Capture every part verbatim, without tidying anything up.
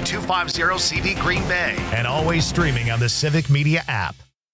two five zero C V Green Bay. And always streaming on the Civic Media app.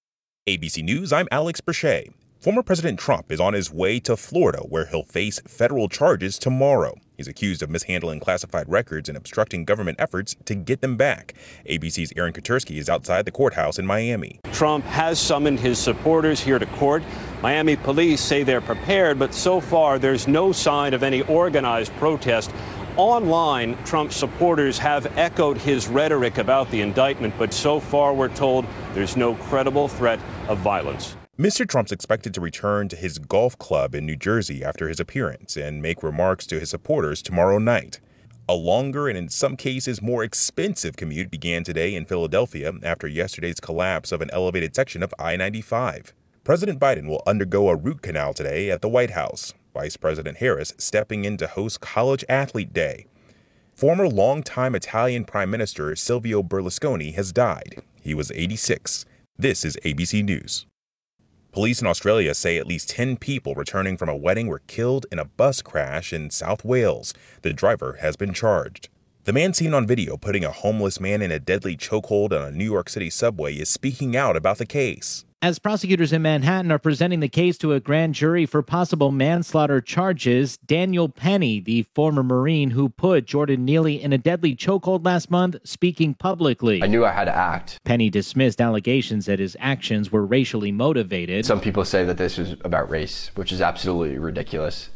A B C News, I'm Alex Brachet. Former President Trump is on his way to Florida, where he'll face federal charges tomorrow. He's accused of mishandling classified records and obstructing government efforts to get them back. A B C's Aaron Katersky is outside the courthouse in Miami. Trump has summoned his supporters here to court. Miami police say they're prepared, but so far there's no sign of any organized protest. Online, Trump supporters have echoed his rhetoric about the indictment, but so far we're told there's no credible threat of violence. Mister Trump's expected to return to his golf club in New Jersey after his appearance and make remarks to his supporters tomorrow night. A longer and in some cases more expensive commute began today in Philadelphia after yesterday's collapse of an elevated section of I ninety-five. President Biden will undergo a root canal today at the White House. Vice President Harris stepping in to host College Athlete Day. Former longtime Italian Prime Minister Silvio Berlusconi has died. He was eighty-six. This is A B C News. Police in Australia say at least ten people returning from a wedding were killed in a bus crash in South Wales. The driver has been charged. The man seen on video putting a homeless man in a deadly chokehold on a New York City subway is speaking out about the case. As prosecutors in Manhattan are presenting the case to a grand jury for possible manslaughter charges, Daniel Penny, the former Marine who put Jordan Neely in a deadly chokehold last month, speaking publicly. I knew I had to act. Penny dismissed allegations that his actions were racially motivated. Some people say that this was about race, which is absolutely ridiculous.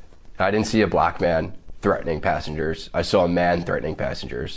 I didn't see a black man threatening passengers. I saw a man threatening passengers.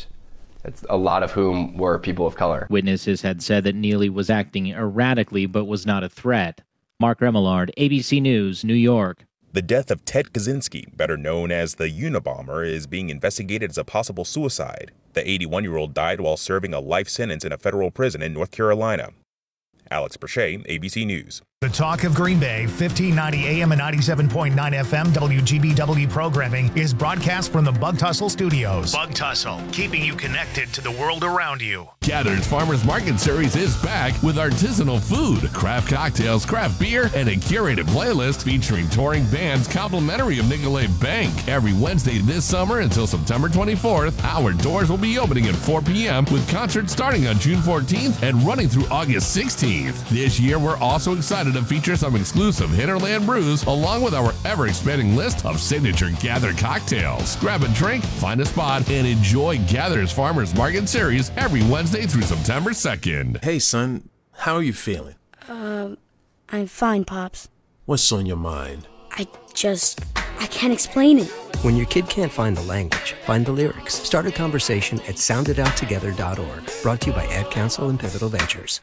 A lot of whom were people of color. Witnesses had said that Neely was acting erratically but was not a threat. Mark Remillard, A B C News, New York. The death of Ted Kaczynski, better known as the Unabomber, is being investigated as a possible suicide. The eighty-one-year-old died while serving a life sentence in a federal prison in North Carolina. Alex Brachet, A B C News. The Talk of Green Bay, fifteen ninety A M and ninety-seven point nine F M W G B W programming is broadcast from the Bug Tussle Studios. Bug Tussle, keeping you connected to the world around you. Gather's Farmers Market Series is back with artisanal food, craft cocktails, craft beer, and a curated playlist featuring touring bands complimentary of Nicolet Bank. Every Wednesday this summer until September twenty-fourth, our doors will be opening at four p.m. with concerts starting on June fourteenth and running through August sixteenth. This year, we're also excited to feature some exclusive Hinterland brews along with our ever-expanding list of signature Gather cocktails. Grab a drink, find a spot, and enjoy Gather's Farmers Market Series every Wednesday through September second. Hey, son, how are you feeling? Um, uh, I'm fine, Pops. What's on your mind? I just, I can't explain it. When your kid can't find the language, find the lyrics. Start a conversation at sound it out together dot org. Brought to you by Ad Council and Pivotal Ventures.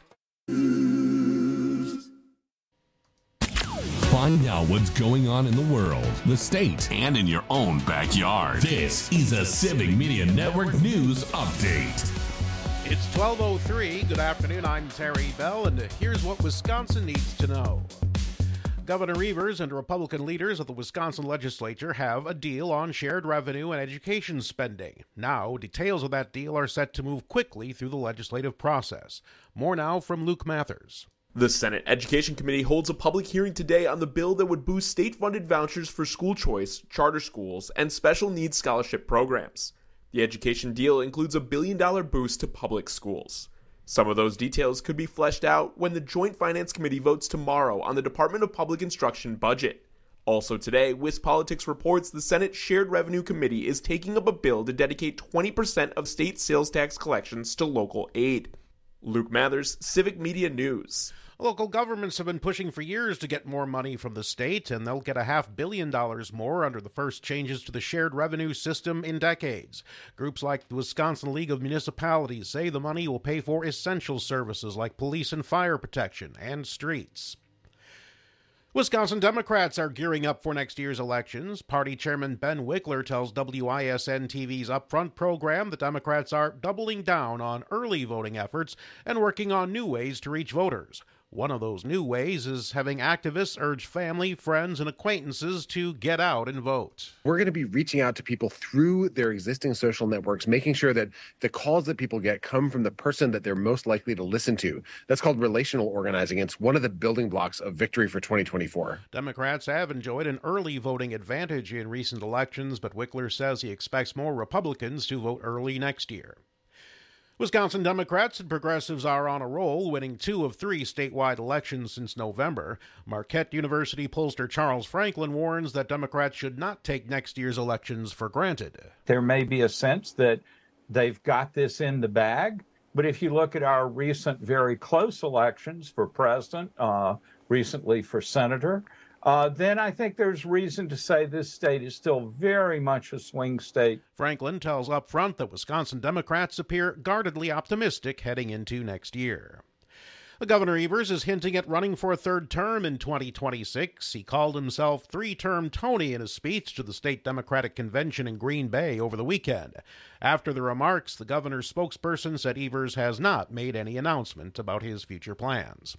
Find out what's going on in the world, the state, and in your own backyard. This is a Civic Media Network News Update. It's twelve oh three. Good afternoon. I'm Terry Bell, and here's what Wisconsin needs to know. Governor Evers and Republican leaders of the Wisconsin legislature have a deal on shared revenue and education spending. Now, details of that deal are set to move quickly through the legislative process. More now from Luke Mathers. The Senate Education Committee holds a public hearing today on the bill that would boost state-funded vouchers for school choice, charter schools, and special needs scholarship programs. The education deal includes a billion-dollar boost to public schools. Some of those details could be fleshed out when the Joint Finance Committee votes tomorrow on the Department of Public Instruction budget. Also today, WisPolitics reports the Senate Shared Revenue Committee is taking up a bill to dedicate twenty percent of state sales tax collections to local aid. Luke Mathers, Civic Media News. Local governments have been pushing for years to get more money from the state, and they'll get a half billion dollars more under the first changes to the shared revenue system in decades. Groups like the Wisconsin League of Municipalities say the money will pay for essential services like police and fire protection and streets. Wisconsin Democrats are gearing up for next year's elections. Party Chairman Ben Wickler tells W I S N T V's Upfront program that Democrats are doubling down on early voting efforts and working on new ways to reach voters. One of those new ways is having activists urge family, friends, and acquaintances to get out and vote. We're going to be reaching out to people through their existing social networks, making sure that the calls that people get come from the person that they're most likely to listen to. That's called relational organizing. It's one of the building blocks of victory for twenty twenty-four. Democrats have enjoyed an early voting advantage in recent elections, but Wickler says he expects more Republicans to vote early next year. Wisconsin Democrats and progressives are on a roll, winning two of three statewide elections since November. Marquette University pollster Charles Franklin warns that Democrats should not take next year's elections for granted. There may be a sense that they've got this in the bag, but if you look at our recent very close elections for president, uh, recently for senator, Uh, then I think there's reason to say this state is still very much a swing state. Franklin tells up front that Wisconsin Democrats appear guardedly optimistic heading into next year. Governor Evers is hinting at running for a third term in twenty twenty-six. He called himself three-term Tony in a speech to the state Democratic convention in Green Bay over the weekend. After the remarks, the governor's spokesperson said Evers has not made any announcement about his future plans.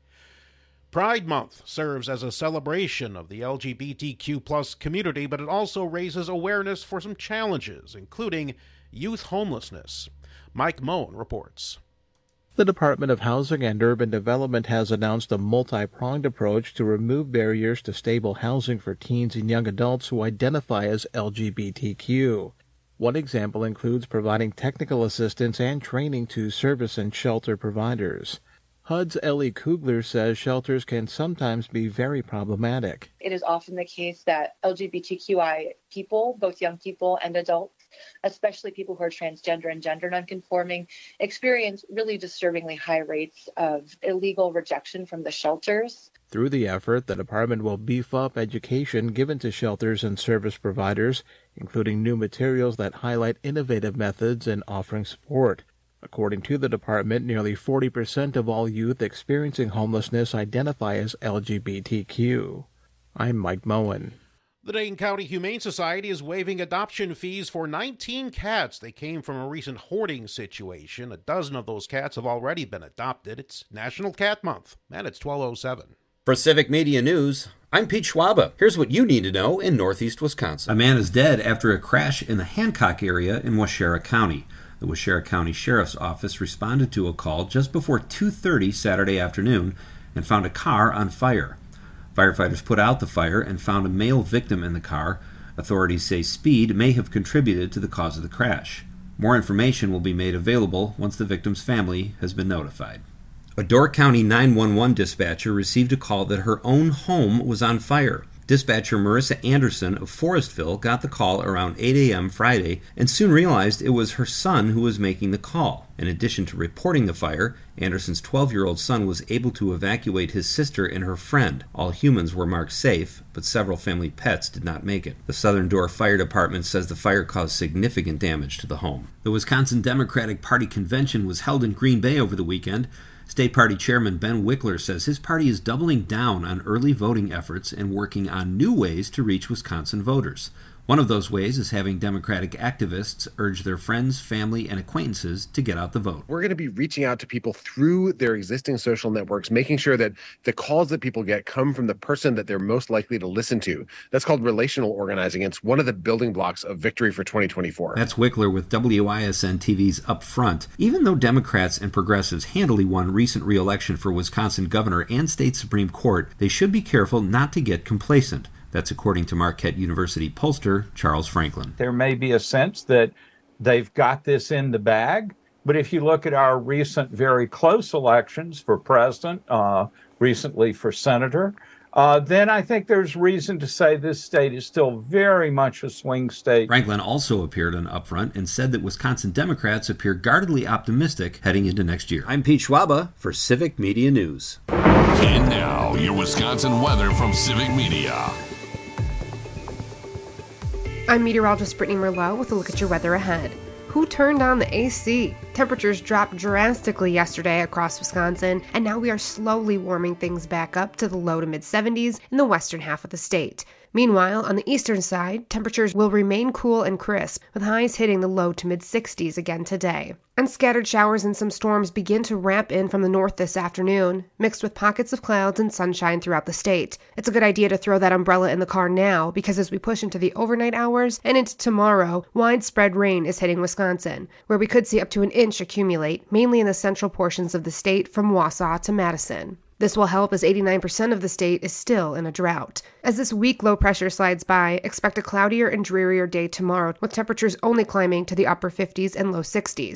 Pride Month serves as a celebration of the L G B T Q plus community, but it also raises awareness for some challenges, including youth homelessness. Mike Moen reports. The Department of Housing and Urban Development has announced a multi-pronged approach to remove barriers to stable housing for teens and young adults who identify as L G B T Q. One example includes providing technical assistance and training to service and shelter providers. H U D's Ellie Kugler says shelters can sometimes be very problematic. It is often the case that L G B T Q I people, both young people and adults, especially people who are transgender and gender nonconforming, experience really disturbingly high rates of illegal rejection from the shelters. Through the effort, the department will beef up education given to shelters and service providers, including new materials that highlight innovative methods in offering support. According to the department, nearly forty percent of all youth experiencing homelessness identify as L G B T Q. I'm Mike Moen. The Dane County Humane Society is waiving adoption fees for nineteen cats. They came from a recent hoarding situation. A dozen of those cats have already been adopted. It's National Cat Month, and it's twelve oh seven. For Civic Media News, I'm Pete Schwaba. Here's what you need to know in northeast Wisconsin. A man is dead after a crash in the Hancock area in Waushara County. The Waushara County Sheriff's Office responded to a call just before two thirty Saturday afternoon and found a car on fire. Firefighters put out the fire and found a male victim in the car. Authorities say speed may have contributed to the cause of the crash. More information will be made available once the victim's family has been notified. A Door County nine one one dispatcher received a call that her own home was on fire. Dispatcher Marissa Anderson of Forestville got the call around eight a.m. Friday and soon realized it was her son who was making the call. In addition to reporting the fire, Anderson's twelve-year-old son was able to evacuate his sister and her friend. All humans were marked safe, but several family pets did not make it. The Southern Door Fire Department says the fire caused significant damage to the home. The Wisconsin Democratic Party convention was held in Green Bay over the weekend. State Party Chairman Ben Wickler says his party is doubling down on early voting efforts and working on new ways to reach Wisconsin voters. One of those ways is having Democratic activists urge their friends, family, and acquaintances to get out the vote. We're going to be reaching out to people through their existing social networks, making sure that the calls that people get come from the person that they're most likely to listen to. That's called relational organizing. It's one of the building blocks of victory for twenty twenty-four. That's Wickler with W I S N T V's Up Front. Even though Democrats and progressives handily won recent re-election for Wisconsin governor and state Supreme Court, they should be careful not to get complacent. That's according to Marquette University pollster Charles Franklin. There may be a sense that they've got this in the bag, but if you look at our recent very close elections for president, uh, recently for senator, uh, then I think there's reason to say this state is still very much a swing state. Franklin also appeared on Upfront and said that Wisconsin Democrats appear guardedly optimistic heading into next year. I'm Pete Schwaba for Civic Media News. And now, your Wisconsin weather from Civic Media. I'm meteorologist Brittany Merlot with a look at your weather ahead. Who turned on the A C? Temperatures dropped drastically yesterday across Wisconsin, and now we are slowly warming things back up to the low to mid seventies in the western half of the state. Meanwhile, on the eastern side, temperatures will remain cool and crisp, with highs hitting the low to mid sixties again today. And scattered showers and some storms begin to ramp in from the north this afternoon, mixed with pockets of clouds and sunshine throughout the state. It's a good idea to throw that umbrella in the car now, because as we push into the overnight hours and into tomorrow, widespread rain is hitting Wisconsin, where we could see up to an inch accumulate, mainly in the central portions of the state from Wausau to Madison. This will help as eighty-nine percent of the state is still in a drought. As this weak low pressure slides by, expect a cloudier and drearier day tomorrow, with temperatures only climbing to the upper fifties and low sixties.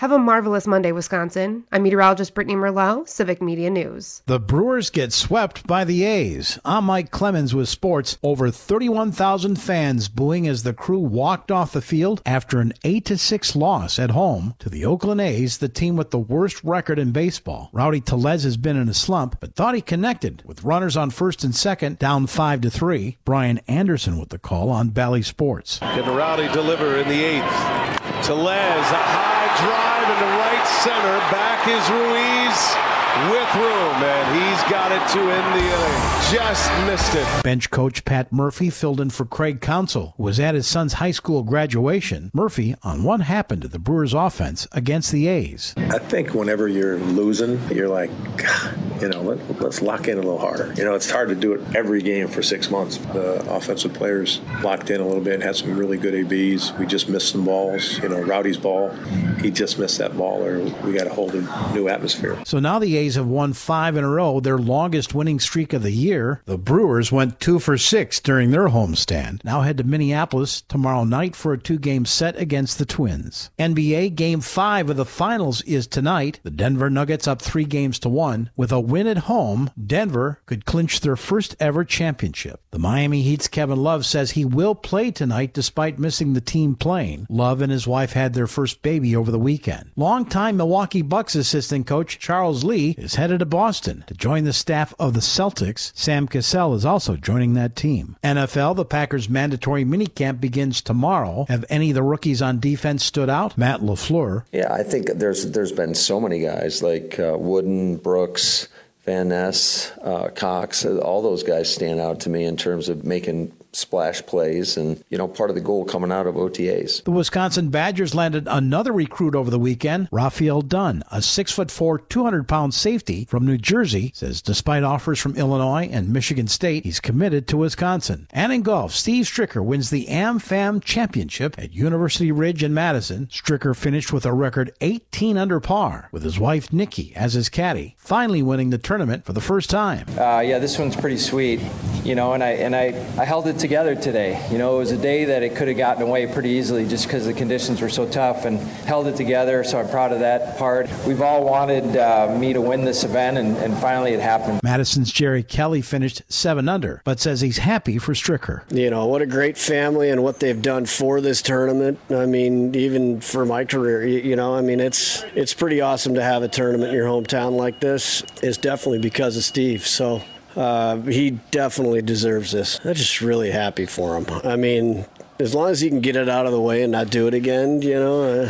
Have a marvelous Monday, Wisconsin. I'm meteorologist Brittany Merlot, Civic Media News. The Brewers get swept by the A's. I'm Mike Clemens with sports. Over thirty-one thousand fans booing as the crew walked off the field after an eight to six loss at home to the Oakland A's, the team with the worst record in baseball. Rowdy Tellez has been in a slump, but thought he connected with runners on first and second, down five to three. Brian Anderson with the call on Bally Sports. Can Rowdy deliver in the eighth? Tellez, a high drive into right center. Back is Ruiz with room, and he's got it to end the inning. Just missed it. Bench coach Pat Murphy filled in for Craig Counsell, who was at his son's high school graduation. Murphy on what happened to the Brewers' offense against the A's. I think whenever you're losing, you're like, God, you know, let, let's lock in a little harder. You know, it's hard to do it every game for six months. The offensive players locked in a little bit and had some really good A Bs. We just missed some balls. You know, Rowdy's ball, he just missed that ball, or we got a whole new atmosphere. So now the A's have won five in a row, their longest winning streak of the year. The Brewers went two for six during their homestand. Now head to Minneapolis tomorrow night for a two-game set against the Twins. N B A Game five of the Finals is tonight. The Denver Nuggets up three games to one. With a win at home, Denver could clinch their first ever championship. The Miami Heat's Kevin Love says he will play tonight despite missing the team plane. Love and his wife had their first baby over the weekend. Longtime Milwaukee Bucks assistant coach Charles Lee is headed to Boston to join the staff of the Celtics. Sam Cassell is also joining that team. N F L, the Packers' mandatory minicamp begins tomorrow. Have any of the rookies on defense stood out? Matt LaFleur. Yeah, I think there's there's been so many guys like uh, Wooden, Brooks, Van Ness, uh, Cox. All those guys stand out to me in terms of making splash plays and, you know, part of the goal coming out of O T As. The Wisconsin Badgers landed another recruit over the weekend. Raphael Dunn, a six foot four, two hundred pound safety from New Jersey, says despite offers from Illinois and Michigan State, he's committed to Wisconsin. And in golf, Steve Stricker wins the AmFam Championship at University Ridge in Madison. Stricker finished with a record eighteen under par with his wife Nikki as his caddy, finally winning the tournament for the first time. Uh, yeah, this one's pretty sweet, you know, and I and I, I held it together today. You know, it was a day that it could have gotten away pretty easily just because the conditions were so tough, and held it together, so I'm proud of that part. We've all wanted uh, me to win this event, and, and finally it happened. Madison's Jerry Kelly finished seven under, but says he's happy for Stricker. You know, what a great family and what they've done for this tournament. I mean, even for my career, you, you know, I mean, it's it's pretty awesome to have a tournament in your hometown like this. It's definitely because of Steve, so Uh, he definitely deserves this. I'm just really happy for him. I mean, as long as he can get it out of the way and not do it again, you know. Uh...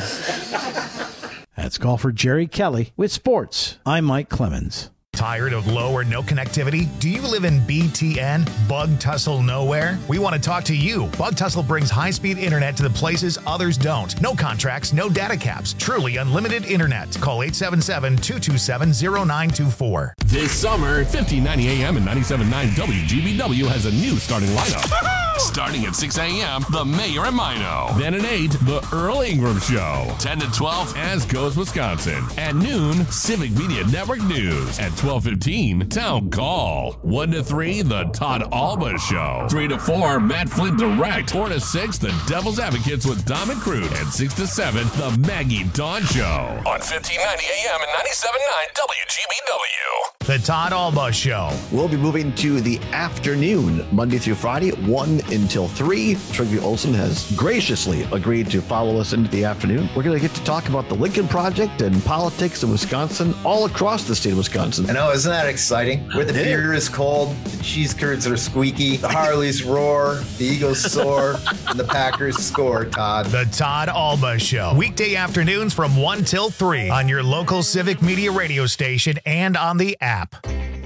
That's golfer Jerry Kelly with sports. I'm Mike Clemens. Tired of low or no connectivity? Do you live in B T N? Bug Tussle Nowhere? We want to talk to you. Bug Tussle brings high-speed internet to the places others don't. No contracts, no data caps. Truly unlimited internet. Call eight seven seven, two two seven, zero nine two four. This summer, fifteen ninety A M and ninety-seven point nine W G B W has a new starting lineup. Starting at six A M, The Mayor and Mino. Then at eight, The Earl Ingram Show. ten to twelve, As Goes Wisconsin. At noon, Civic Media Network News. At twelve fifteen, Town Call. one to three, The Todd Alba Show. three to four, Matt Flint Direct. four to six, The Devil's Advocates with Dom and Crude. And six to seven, The Maggie Dawn Show. On fifteen ninety A M and ninety-seven point nine W G B W. The Todd Alba Show. We'll be moving to the afternoon, Monday through Friday, one until three. Trygve Olsen has graciously agreed to follow us into the afternoon. We're going to get to talk about the Lincoln Project and politics in Wisconsin, all across the state of Wisconsin. I know, isn't that exciting? Where the beer is cold, the cheese curds are squeaky, the Harleys roar, the Eagles soar, and the Packers score, Todd. The Todd Alba Show. Weekday afternoons from one till three on your local Civic Media radio station and on the app.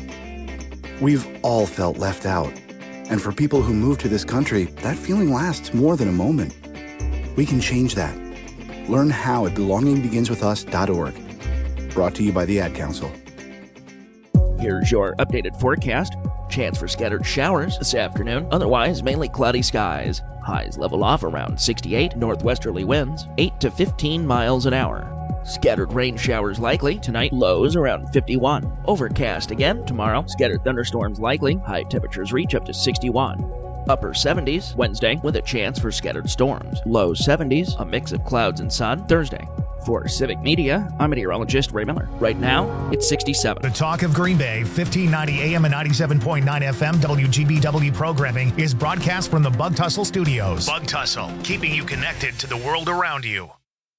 We've all felt left out. And for people who move to this country, that feeling lasts more than a moment. We can change that. Learn how at belonging begins with us dot org. Brought to you by the Ad Council. Here's your updated forecast. Chance for scattered showers this afternoon. Otherwise, mainly cloudy skies. Highs level off around sixty-eight. Northwesterly winds, eight to fifteen miles an hour. Scattered rain showers likely. Tonight, lows around fifty-one. Overcast again tomorrow. Scattered thunderstorms likely. High temperatures reach up to sixty-one. Upper seventies Wednesday with a chance for scattered storms. Low seventies, a mix of clouds and sun Thursday. For Civic Media, I'm meteorologist Ray Miller. Right now, it's sixty-seven. The Talk of Green Bay, fifteen ninety A M and ninety-seven point nine F M W G B W programming is broadcast from the Bug Tussle Studios. Bug Tussle, keeping you connected to the world around you.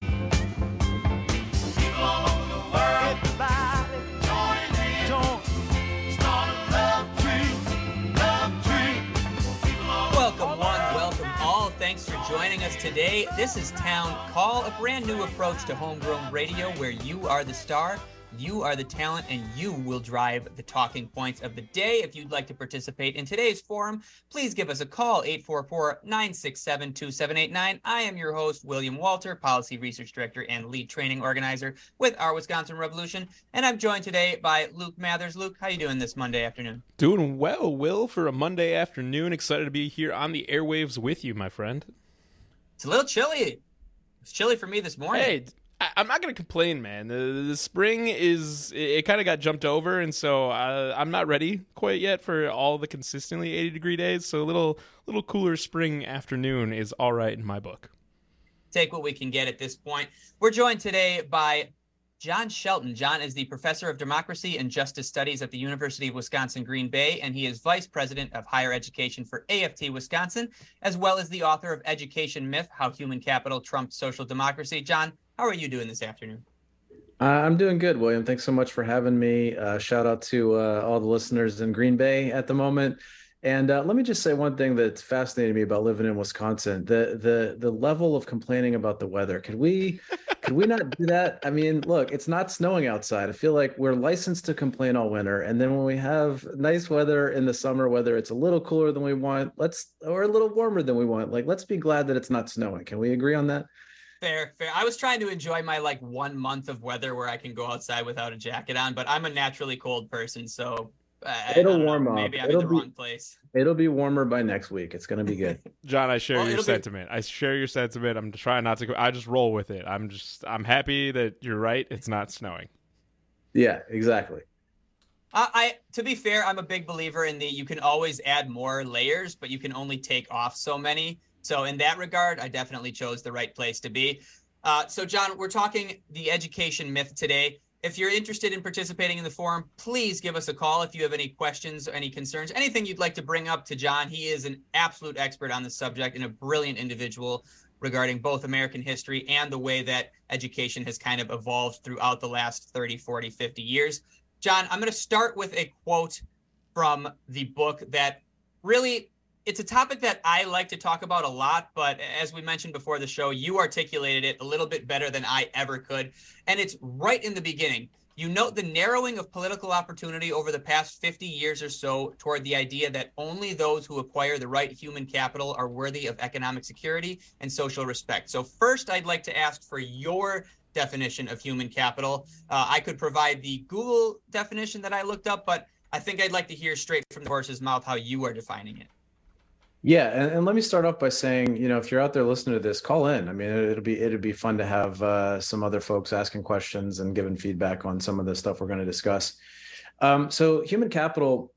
Welcome one, welcome all. Thanks for joining us today. This is Town Call, a brand new approach to homegrown radio where you are the star, you are the talent, and you will drive the talking points of the day. If you'd like to participate in today's forum, please give us a call, eight four four, nine six seven, two seven eight nine. I am your host, William Walter, Policy Research Director and Lead Training Organizer with Our Wisconsin Revolution, and I'm joined today by Luke Mathers. Luke, how you doing this Monday afternoon? Doing well, Will, for a Monday afternoon. Excited to be here on the airwaves with you, my friend. It's a little chilly. It's chilly for me this morning. Hey, I, I'm not going to complain, man. The, the spring is, it, it kind of got jumped over, and so uh, I'm not ready quite yet for all the consistently eighty degree days, so a little, little cooler spring afternoon is all right in my book. Take what we can get at this point. We're joined today by John Shelton. John is the Professor of Democracy and Justice Studies at the University of Wisconsin-Green Bay, and he is Vice President of Higher Education for A F T Wisconsin, as well as the author of Education Myth, How Human Capital Trumped Social Democracy. John, how are you doing this afternoon? Uh, I'm doing good, William. Thanks so much for having me. Uh, shout out to uh, all the listeners in Green Bay at the moment. And uh, let me just say one thing that's fascinating me about living in Wisconsin: the the the level of complaining about the weather. Could we could we not do that? I mean, look, it's not snowing outside. I feel like we're licensed to complain all winter, and then when we have nice weather in the summer, whether it's a little cooler than we want, let's or a little warmer than we want, like let's be glad that it's not snowing. Can we agree on that? Fair, fair. I was trying to enjoy my like one month of weather where I can go outside without a jacket on, but I'm a naturally cold person, so. Uh, it'll warm know, up. Maybe I'm it'll in the be, wrong place. It'll be warmer by next week. It's going to be good. John, I share well, your sentiment. Be... I share your sentiment. I'm trying not to. I just roll with it. I'm just. I'm happy that you're right. It's not snowing. Yeah, exactly. Uh, I, to be fair, I'm a big believer in the you can always add more layers, but you can only take off so many. So in that regard, I definitely chose the right place to be. Uh, so John, we're talking the education myth today. If you're interested in participating in the forum, please give us a call if you have any questions or any concerns, anything you'd like to bring up to John. He is an absolute expert on the subject and a brilliant individual regarding both American history and the way that education has kind of evolved throughout the last thirty, forty, fifty years. John, I'm going to start with a quote from the book that really, it's a topic that I like to talk about a lot, but as we mentioned before the show, you articulated it a little bit better than I ever could. And it's right in the beginning. You note the narrowing of political opportunity over the past fifty years or so toward the idea that only those who acquire the right human capital are worthy of economic security and social respect. So first, I'd like to ask for your definition of human capital. Uh, I could provide the Google definition that I looked up, but I think I'd like to hear straight from the horse's mouth how you are defining it. Yeah, and, and let me start off by saying, you know, if you're out there listening to this, call in. I mean, it, it'll be it'll be fun to have uh, some other folks asking questions and giving feedback on some of the stuff we're going to discuss. Um, so, human capital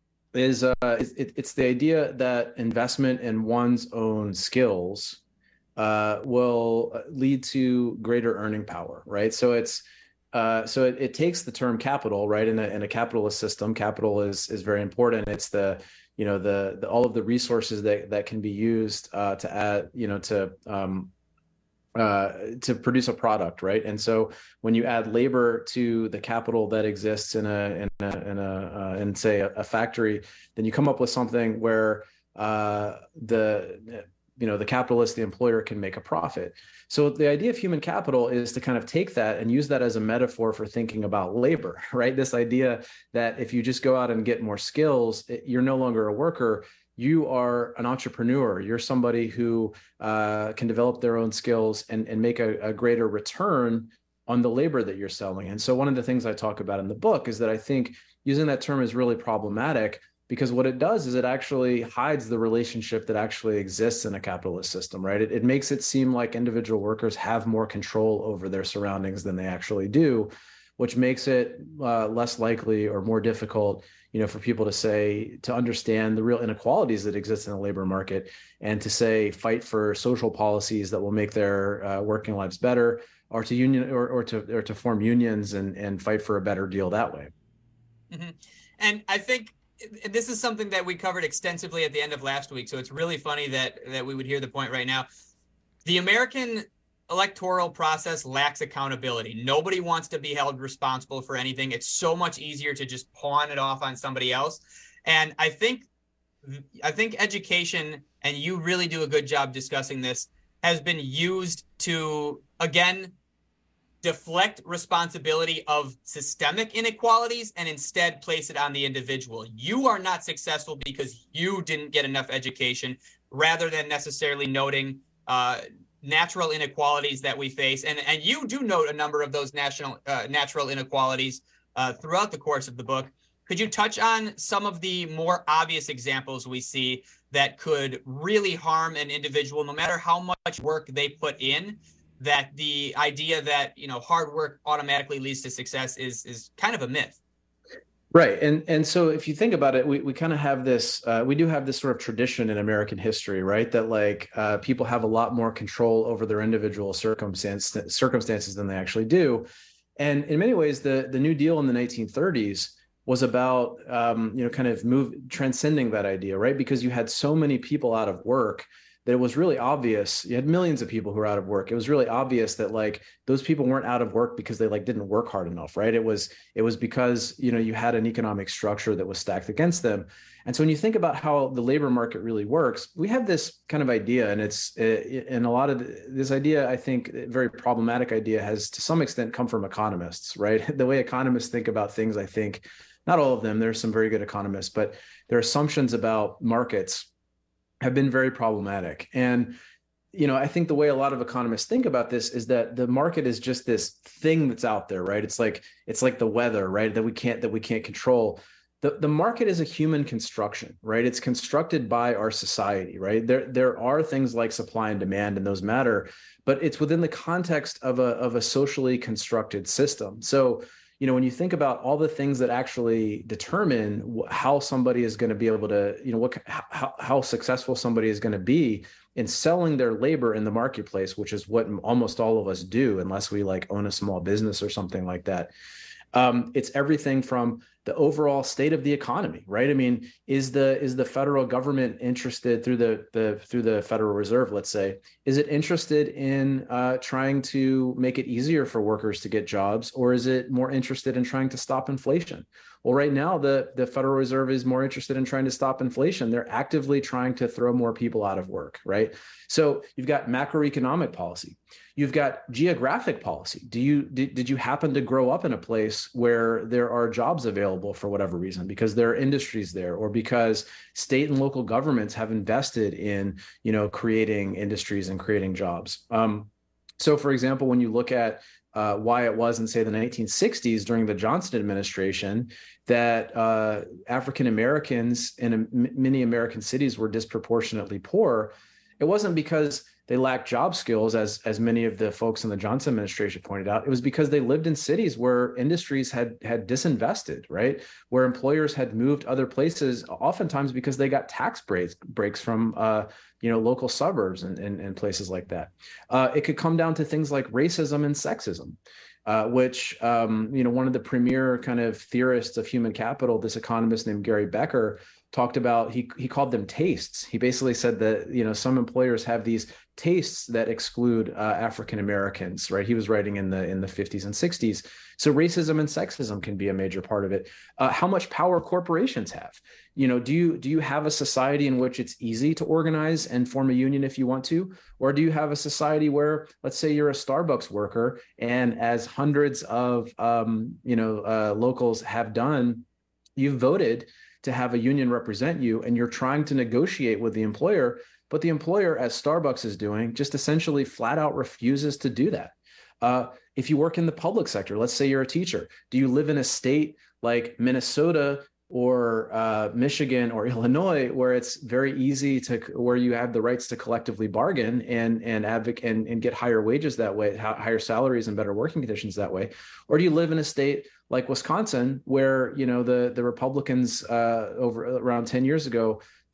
is uh, it, it's the idea that investment in one's own skills uh, will lead to greater earning power, right? So it's uh, so it, it takes the term capital, right? In a in a capitalist system, capital is is very important. It's the you know, the, the all of the resources that, that can be used uh, to add, you know, to um, uh, to produce a product, right? And so when you add labor to the capital that exists in a in a in a uh, in say a, a factory, then you come up with something where uh, the you know the capitalist, the employer, can make a profit. So the idea of human capital is to kind of take that and use that as a metaphor for thinking about labor, right? This idea that if you just go out and get more skills, you're no longer a worker. You are an entrepreneur. You're somebody who uh, can develop their own skills and, and make a, a greater return on the labor that you're selling. And so one of the things I talk about in the book is that I think using that term is really problematic, because what it does is it actually hides the relationship that actually exists in a capitalist system, right? It, it makes it seem like individual workers have more control over their surroundings than they actually do, which makes it uh, less likely or more difficult, you know, for people to say, to understand the real inequalities that exist in the labor market and to say, fight for social policies that will make their uh, working lives better, or to union or, or to or to form unions and and fight for a better deal that way. Mm-hmm. And I think this is something that we covered extensively at the end of last week. So it's really funny that that we would hear the point right now. The American electoral process lacks accountability. Nobody wants to be held responsible for anything. It's so much easier to just pawn it off on somebody else. And I think I think education, and you really do a good job discussing this, has been used to, again, deflect responsibility of systemic inequalities and instead place it on the individual. You are not successful because you didn't get enough education, rather than necessarily noting uh, natural inequalities that we face. And, and you do note a number of those national uh, natural inequalities uh, throughout the course of the book. Could you touch on some of the more obvious examples we see that could really harm an individual, no matter how much work they put in? That the idea that, you know, hard work automatically leads to success is is kind of a myth. Right. And and so if you think about it, we, we kind of have this, uh, we do have this sort of tradition in American history, right? That like uh, people have a lot more control over their individual circumstance, circumstances than they actually do. And in many ways, the, the New Deal in the nineteen thirties was about, um, you know, kind of move transcending that idea, right? Because you had so many people out of work that it was really obvious. You had millions of people who were out of work. It was really obvious that like those people weren't out of work because they like didn't work hard enough, right? It was it was because, you know, you had an economic structure that was stacked against them. And so when you think about how the labor market really works, we have this kind of idea, and it's and a lot of this idea, I think, a very problematic idea, has to some extent come from economists, right? The way economists think about things, I think, not all of them, there's some very good economists, but their assumptions about markets have been very problematic. And, you know, I think the way a lot of economists think about this is that the market is just this thing that's out there, right? It's like, it's like the weather, right? That we can't, that we can't control. The, the market is a human construction, right? It's constructed by our society, right? There, there are things like supply and demand, and those matter, but it's within the context of a, of a socially constructed system. So, you know, when you think about all the things that actually determine how somebody is going to be able to, you know, what how, how successful somebody is going to be in selling their labor in the marketplace, which is what almost all of us do, unless we like own a small business or something like that. Um, it's everything from the overall state of the economy, right? I mean, is the is the federal government interested through the the through the Federal Reserve, let's say, is it interested in uh, trying to make it easier for workers to get jobs, or is it more interested in trying to stop inflation? Well, right now, the, the Federal Reserve is more interested in trying to stop inflation. They're actively trying to throw more people out of work, right? So you've got macroeconomic policy. You've got geographic policy. Do you did, did you happen to grow up in a place where there are jobs available for whatever reason, because there are industries there, or because state and local governments have invested in, you know, creating industries and creating jobs? Um, so, for example, when you look at uh, why it was in, say, the nineteen sixties during the Johnson administration that uh, African Americans in a, m- many American cities were disproportionately poor, it wasn't because they lacked job skills, as as many of the folks in the Johnson administration pointed out. It was because they lived in cities where industries had had disinvested, right? Where employers had moved other places, oftentimes because they got tax breaks breaks from uh, you know local suburbs and, and, and places like that. Uh, it could come down to things like racism and sexism, uh, which um, you know one of the premier kind of theorists of human capital, this economist named Gary Becker, talked about. He he called them tastes. He basically said that you know some employers have these tastes that exclude uh, African Americans, right? He was writing in the in the fifties and sixties. So racism and sexism can be a major part of it. Uh, how much power corporations have? You know, do you do you have a society in which it's easy to organize and form a union if you want to, or do you have a society where, let's say, you're a Starbucks worker, and as hundreds of um, you know uh, locals have done, you've voted to have a union represent you, and you're trying to negotiate with the employer. But the employer, as Starbucks is doing, just essentially flat out refuses to do that. Uh, if you work in the public sector, let's say you're a teacher, do you live in a state like Minnesota or uh, Michigan or Illinois, where it's very easy to, where you have the rights to collectively bargain and and advocate and, and get higher wages that way, higher salaries and better working conditions that way? Or do you live in a state like Wisconsin, where you know the the Republicans uh, over around ten years ago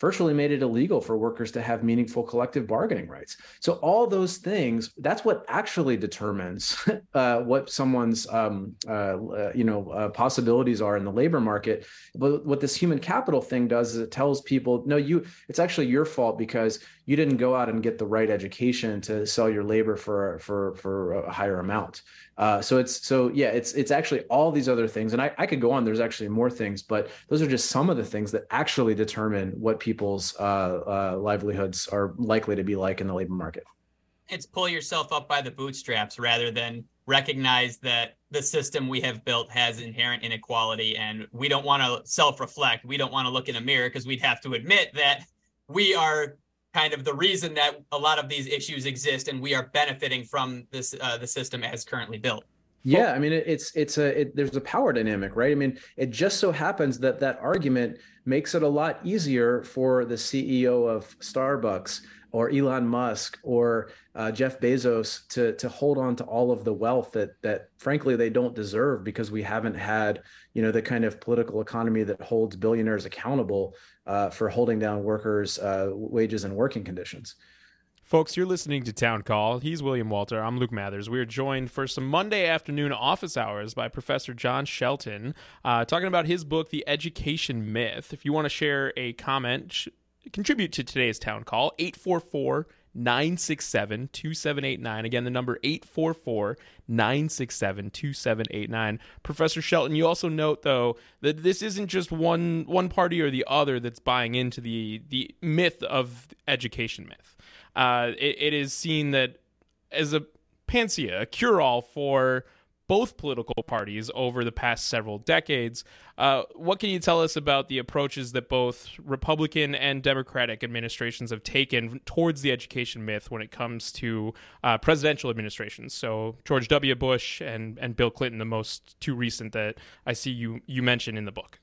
virtually made it illegal for workers to have meaningful collective bargaining rights. So all those things, that's what actually determines uh, what someone's um, uh, you know uh, possibilities are in the labor market. But what this human capital thing does is it tells people, no, you it's actually your fault because you didn't go out and get the right education to sell your labor for for for a higher amount. Uh, so it's so yeah, it's it's actually all these other things, and I, I could go on. There's actually more things, but those are just some of the things that actually determine what people's uh, uh, livelihoods are likely to be like in the labor market. It's pull yourself up by the bootstraps rather than recognize that the system we have built has inherent inequality, and we don't want to self-reflect. We don't want to look in a mirror because we'd have to admit that we are kind of the reason that a lot of these issues exist, and we are benefiting from this uh, the system as currently built. Yeah, I mean, it, it's it's a it, there's a power dynamic, right? I mean, it just so happens that that argument makes it a lot easier for the C E O of Starbucks or Elon Musk or uh, Jeff Bezos to to hold on to all of the wealth that that frankly they don't deserve, because we haven't had, you know, the kind of political economy that holds billionaires accountable uh, for holding down workers' uh, wages and working conditions. Folks, you're listening to Town Call. He's William Walter. I'm Luke Mathers. We are joined for some Monday afternoon office hours by Professor John Shelton, uh, talking about his book, The Education Myth. If you want to share a comment, sh- contribute to today's Town Call, eight four four, nine six seven, two seven eight nine. Again, the number eight four four, nine six seven, two seven eight nine. Professor Shelton, you also note, though, that this isn't just one one party or the other that's buying into the, the myth of education myth. Uh, it, it is seen that as a panacea, a cure-all for both political parties over the past several decades. Uh, what can you tell us about the approaches that both Republican and Democratic administrations have taken towards the education myth when it comes to uh, presidential administrations? So George W. Bush and, and Bill Clinton, the most two recent that I see you, you mention in the book.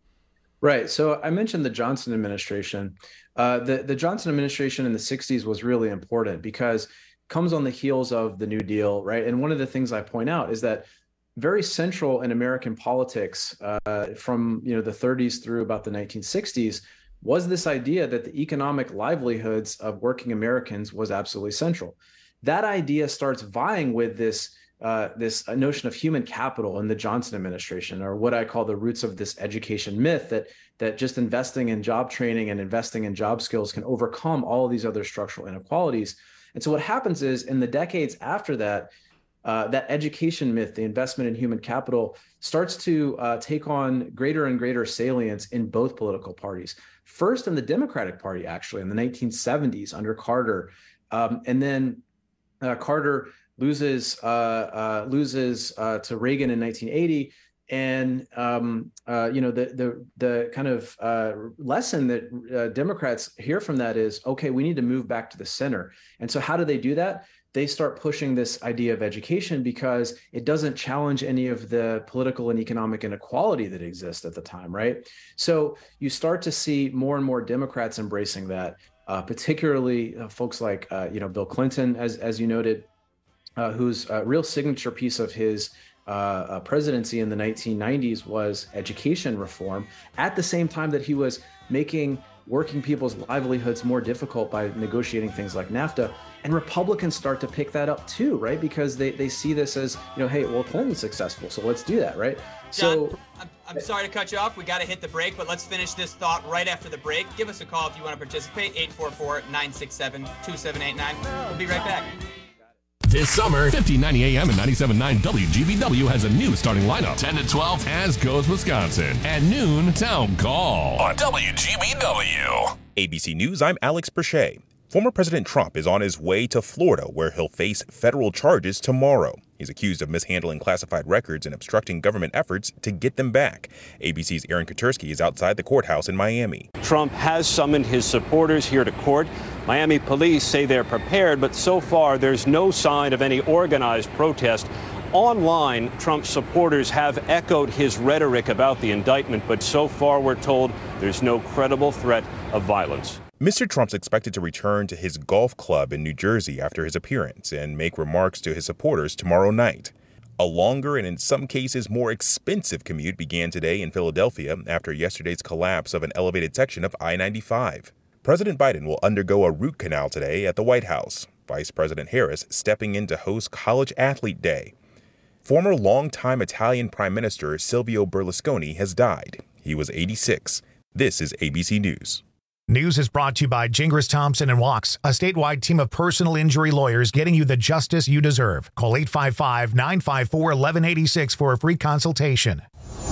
Right. So I mentioned the Johnson administration. Uh, the, the Johnson administration in the sixties was really important because it comes on the heels of the New Deal, right? And one of the things I point out is that very central in American politics uh, from you know the thirties through about the nineteen sixties was this idea that the economic livelihoods of working Americans was absolutely central. That idea starts vying with this Uh, this notion of human capital in the Johnson administration, or what I call the roots of this education myth, that that just investing in job training and investing in job skills can overcome all of these other structural inequalities. And so what happens is in the decades after that, uh, that education myth, the investment in human capital, starts to uh, take on greater and greater salience in both political parties. First in the Democratic Party, actually, in the nineteen seventies under Carter, um, and then uh, Carter loses uh, uh, loses uh, to Reagan in nineteen eighty, and um, uh, you know the the the kind of uh, lesson that uh, Democrats hear from that is, okay, we need to move back to the center. And so how do they do that? They start pushing this idea of education because it doesn't challenge any of the political and economic inequality that exists at the time, right? So you start to see more and more Democrats embracing that, uh, particularly uh, folks like uh, you know Bill Clinton, as as you noted. Uh, whose uh, real signature piece of his uh, uh, presidency in the nineteen nineties was education reform, at the same time that he was making working people's livelihoods more difficult by negotiating things like NAFTA. And Republicans start to pick that up too, right? Because they, they see this as, you know, hey, well, Clinton's successful, so let's do that, right? John, so I'm, I'm sorry to cut you off. We got to hit the break, but let's finish this thought right after the break. Give us a call if you want to participate, eight four four, nine six seven, two seven eight nine. We'll be right back. This summer, fifteen ninety A M and ninety-seven point nine W G B W has a new starting lineup. ten to twelve, As Goes Wisconsin. At noon, Town Call on W G B W. A B C News, I'm Alex Brachet. Former President Trump is on his way to Florida, where he'll face federal charges tomorrow. He's accused of mishandling classified records and obstructing government efforts to get them back. A B C's Aaron Katersky is outside the courthouse in Miami. Trump has summoned his supporters here to court. Miami police say they're prepared, but so far there's no sign of any organized protest. Online, Trump's supporters have echoed his rhetoric about the indictment, but so far we're told there's no credible threat of violence. Mister Trump's expected to return to his golf club in New Jersey after his appearance and make remarks to his supporters tomorrow night. A longer and in some cases more expensive commute began today in Philadelphia after yesterday's collapse of an elevated section of I ninety-five. President Biden will undergo a root canal today at the White House. Vice President Harris stepping in to host College Athlete Day. Former longtime Italian Prime Minister Silvio Berlusconi has died. He was eighty-six. This is A B C News. News is brought to you by Gingras Thompson and Walks, a statewide team of personal injury lawyers getting you the justice you deserve. Call eight five five, nine five four, one one eight six for a free consultation.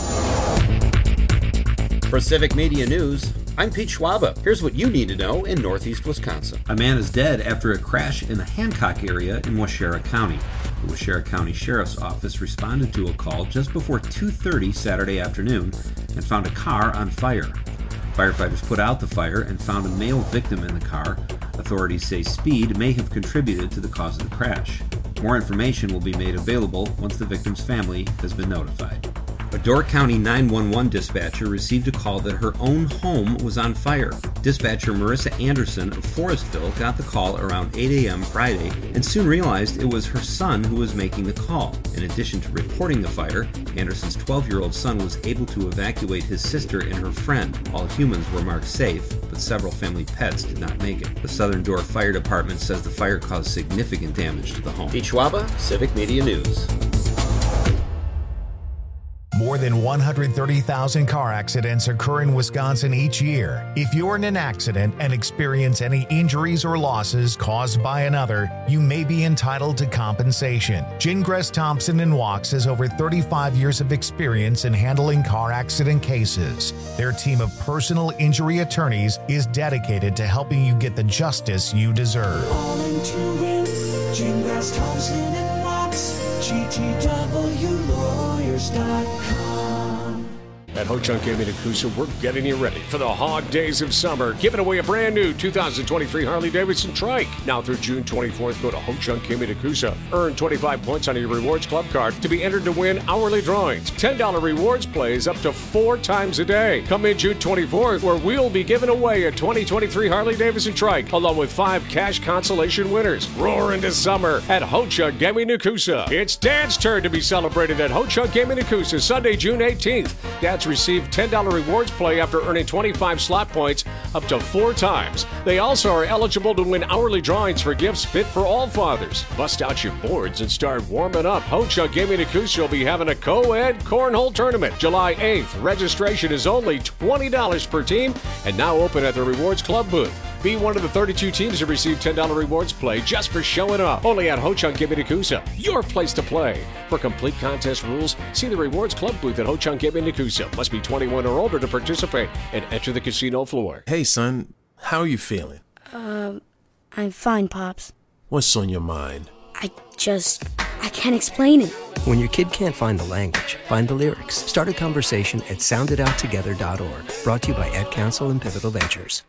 For Civic Media News, I'm Pete Schwaba. Here's what you need to know in northeast Wisconsin. A man is dead after a crash in the Hancock area in Waushara County. The Waushara County Sheriff's Office responded to a call just before two thirty Saturday afternoon and found a car on fire. Firefighters put out the fire and found a male victim in the car. Authorities say speed may have contributed to the cause of the crash. More information will be made available once the victim's family has been notified. A Door County nine one one dispatcher received a call that her own home was on fire. Dispatcher Marissa Anderson of Forestville got the call around eight a.m. Friday and soon realized it was her son who was making the call. In addition to reporting the fire, Anderson's twelve-year-old son was able to evacuate his sister and her friend. All humans were marked safe, but several family pets did not make it. The Southern Door Fire Department says the fire caused significant damage to the home. Pete Schwaba, Civic Media News. More than one hundred thirty thousand car accidents occur in Wisconsin each year. If you're in an accident and experience any injuries or losses caused by another, you may be entitled to compensation. Gingras Thompson and Walks has over thirty-five years of experience in handling car accident cases. Their team of personal injury attorneys is dedicated to helping you get the justice you deserve. All into win, Gingras Thompson and Walks, G T W lawyers dot com. At Ho-Chunk Gaming at Coosa, we're getting you ready for the hog days of summer, giving away a brand new two thousand twenty-three Harley-Davidson Trike. Now through June twenty-fourth, go to Ho-Chunk Gaming at Coosa. Earn twenty-five points on your Rewards Club card to be entered to win hourly drawings. ten dollars rewards plays up to four times a day. Come in June twenty-fourth, where we'll be giving away a twenty twenty-three Harley-Davidson Trike, along with five cash consolation winners. Roar into summer at Ho-Chunk Gaming at Coosa. It's Dad's turn to be celebrated at Ho-Chunk Gaming at Coosa, Sunday, June eighteenth. Dads receive ten dollars rewards play after earning twenty-five slot points up to four times. They also are eligible to win hourly drawings for gifts fit for all fathers. Bust out your boards and start warming up. Ho-Chunk Gaming at Coosa will be having a co-ed cornhole tournament July eighth. Registration is only twenty dollars per team and now open at the Rewards Club booth. Be one of the thirty-two teams to receive ten dollars rewards play just for showing up. Only at Ho-Chunk Gaming at Coosa, your place to play. For complete contest rules, see the Rewards Club booth at Ho-Chunk Gaming at Coosa. Must be twenty-one or older to participate and enter the casino floor. Hey, son, how are you feeling? Um, I'm fine, Pops. What's on your mind? I just, I can't explain it. When your kid can't find the language, find the lyrics. Start a conversation at sound it out together dot org. Brought to you by Ad Council and Pivotal Ventures.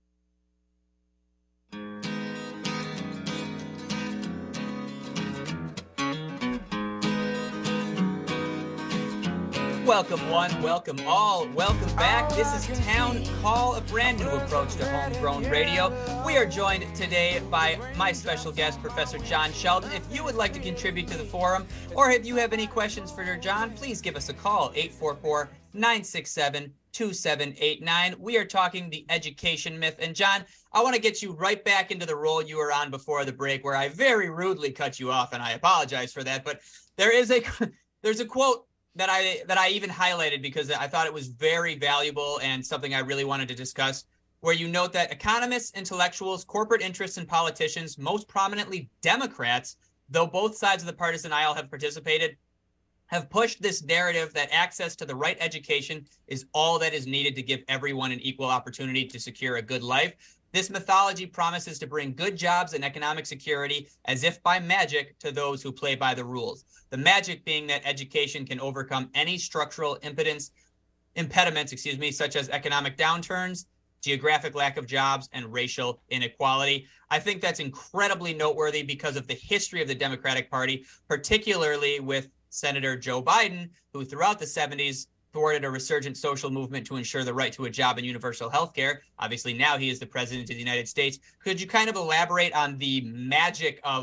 Welcome one, welcome all, welcome back. This is Town Call, a brand new approach to homegrown radio. We are joined today by my special guest, Professor John Sheldon. If you would like to contribute to the forum, or if you have any questions for John, please give us a call, eight four four, nine six seven, two seven eight nine. We are talking the education myth. And John, I want to get you right back into the role you were on before the break, where I very rudely cut you off, and I apologize for that. But there is a there's a quote that I that I even highlighted because I thought it was very valuable and something I really wanted to discuss, where you note that economists, intellectuals, corporate interests, and politicians, most prominently Democrats, though both sides of the partisan aisle have participated, have pushed this narrative that access to the right education is all that is needed to give everyone an equal opportunity to secure a good life. This mythology promises to bring good jobs and economic security as if by magic to those who play by the rules. The magic being that education can overcome any structural impedance, impediments, excuse me, such as economic downturns, geographic lack of jobs, and racial inequality. I think that's incredibly noteworthy because of the history of the Democratic Party, particularly with Senator Joe Biden, who throughout the seventies thwarted a resurgent social movement to ensure the right to a job and universal health care. Obviously, now he is the president of the United States. Could you kind of elaborate on the magic of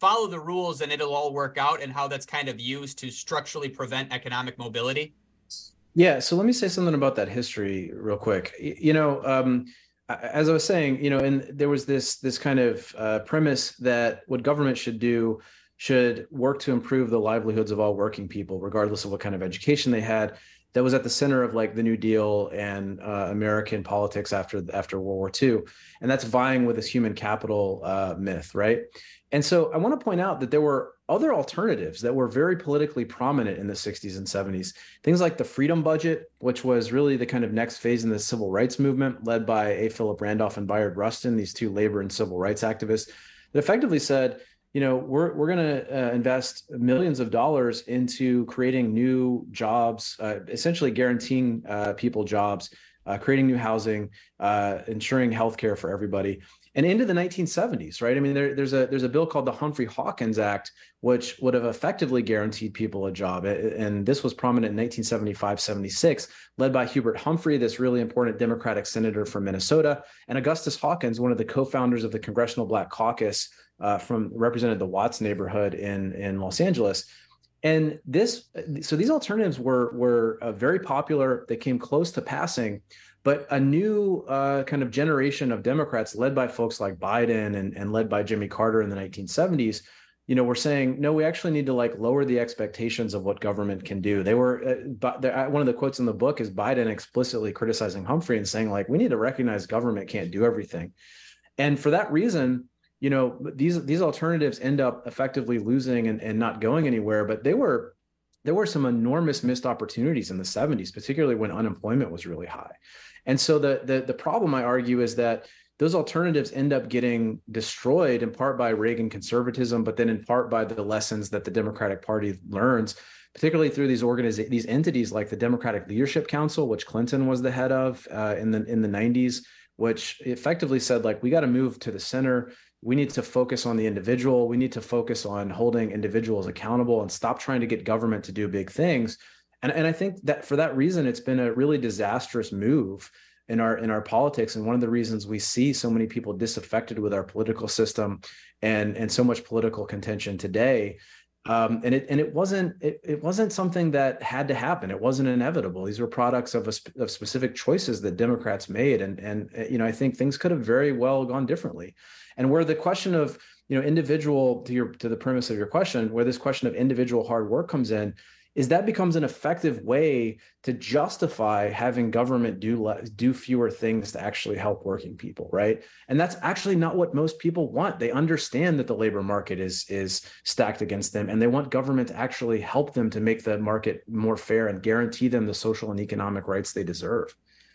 follow the rules and it'll all work out, and how that's kind of used to structurally prevent economic mobility? Yeah, so let me say something about that history real quick. You know, um, as I was saying, you know, and there was this this kind of uh, premise that what government should do should work to improve the livelihoods of all working people, regardless of what kind of education they had. That was at the center of like the New Deal and uh, American politics after after World War Two, and that's vying with this human capital uh, myth, right? And so I want to point out that there were other alternatives that were very politically prominent in the sixties and seventies. Things like the Freedom Budget, which was really the kind of next phase in the civil rights movement, led by A. Philip Randolph and Bayard Rustin, these two labor and civil rights activists, that effectively said, you know, we're we're going to uh, invest millions of dollars into creating new jobs, uh, essentially guaranteeing uh, people jobs, uh, creating new housing, uh, ensuring healthcare for everybody. And into the nineteen seventies, right? I mean, there, there's a there's a bill called the Humphrey-Hawkins Act, which would have effectively guaranteed people a job. And this was prominent in nineteen seventy-five, seventy-six, led by Hubert Humphrey, this really important Democratic senator from Minnesota, and Augustus Hawkins, one of the co-founders of the Congressional Black Caucus, uh, from represented the Watts neighborhood in, in Los Angeles. And this, so these alternatives were, were uh, very popular. They came close to passing. But a new uh, kind of generation of Democrats, led by folks like Biden and, and led by Jimmy Carter in the nineteen seventies, you know, were saying, no, we actually need to like lower the expectations of what government can do. They were, uh, but one of the quotes in the book is Biden explicitly criticizing Humphrey and saying, like, we need to recognize government can't do everything. And for that reason, you know, these these alternatives end up effectively losing and, and not going anywhere. But they were there were some enormous missed opportunities in the seventies, particularly when unemployment was really high. And so the, the the problem, I argue, is that those alternatives end up getting destroyed in part by Reagan conservatism, but then in part by the lessons that the Democratic Party learns, particularly through these organizations, these entities like the Democratic Leadership Council, which Clinton was the head of uh, in the in the nineties, which effectively said, like, we got to move to the center. We need to focus on the individual. We need to focus on holding individuals accountable and stop trying to get government to do big things. And, and I think that for that reason, it's been a really disastrous move in our in our politics. And one of the reasons we see so many people disaffected with our political system and, and so much political contention today. Um, and it and it wasn't it, it wasn't something that had to happen. It wasn't inevitable. These were products of a, of specific choices that Democrats made. And and you know, I think things could have very well gone differently. And where the question of, you know, individual, to your to the premise of your question, where this question of individual hard work comes in, is that becomes an effective way to justify having government do le- do fewer things to actually help working people, right? And that's actually not what most people want. They understand that the labor market is is stacked against them, and they want government to actually help them to make the market more fair and guarantee them the social and economic rights they deserve.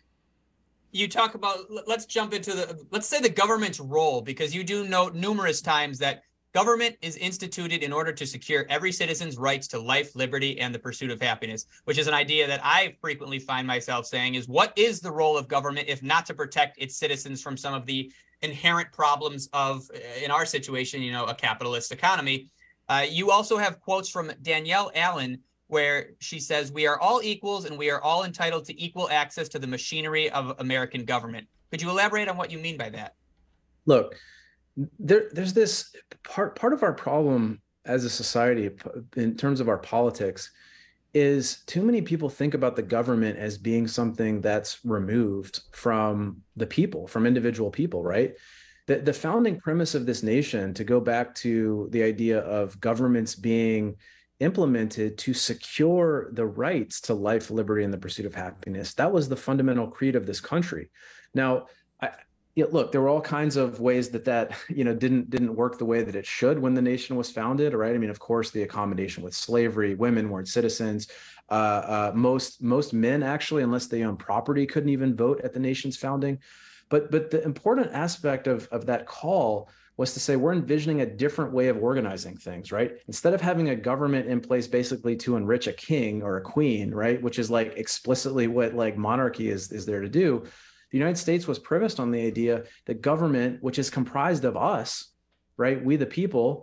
You talk about, let's jump into the, let's say the government's role, because you do note numerous times that government is instituted in order to secure every citizen's rights to life, liberty, and the pursuit of happiness, which is an idea that I frequently find myself saying is, what is the role of government if not to protect its citizens from some of the inherent problems of, in our situation, you know, a capitalist economy? Uh, you also have quotes from Danielle Allen where she says, we are all equals and we are all entitled to equal access to the machinery of American government. Could you elaborate on what you mean by that? Look, There, there's this part, part of our problem as a society in terms of our politics is too many people think about the government as being something that's removed from the people, from individual people, right? The, the founding premise of this nation, to go back to the idea of governments being implemented to secure the rights to life, liberty, and the pursuit of happiness, that was the fundamental creed of this country. Now, I, Yeah, look, there were all kinds of ways that that, you know, didn't didn't work the way that it should when the nation was founded, right? I mean, of course, the accommodation with slavery, women weren't citizens. Uh, uh, most most men, actually, unless they owned property, couldn't even vote at the nation's founding. But but the important aspect of, of that call was to say we're envisioning a different way of organizing things, right? Instead of having a government in place basically to enrich a king or a queen, right, which is like explicitly what like monarchy is is there to do. The United States was premised on the idea that government, which is comprised of us, right, we the people,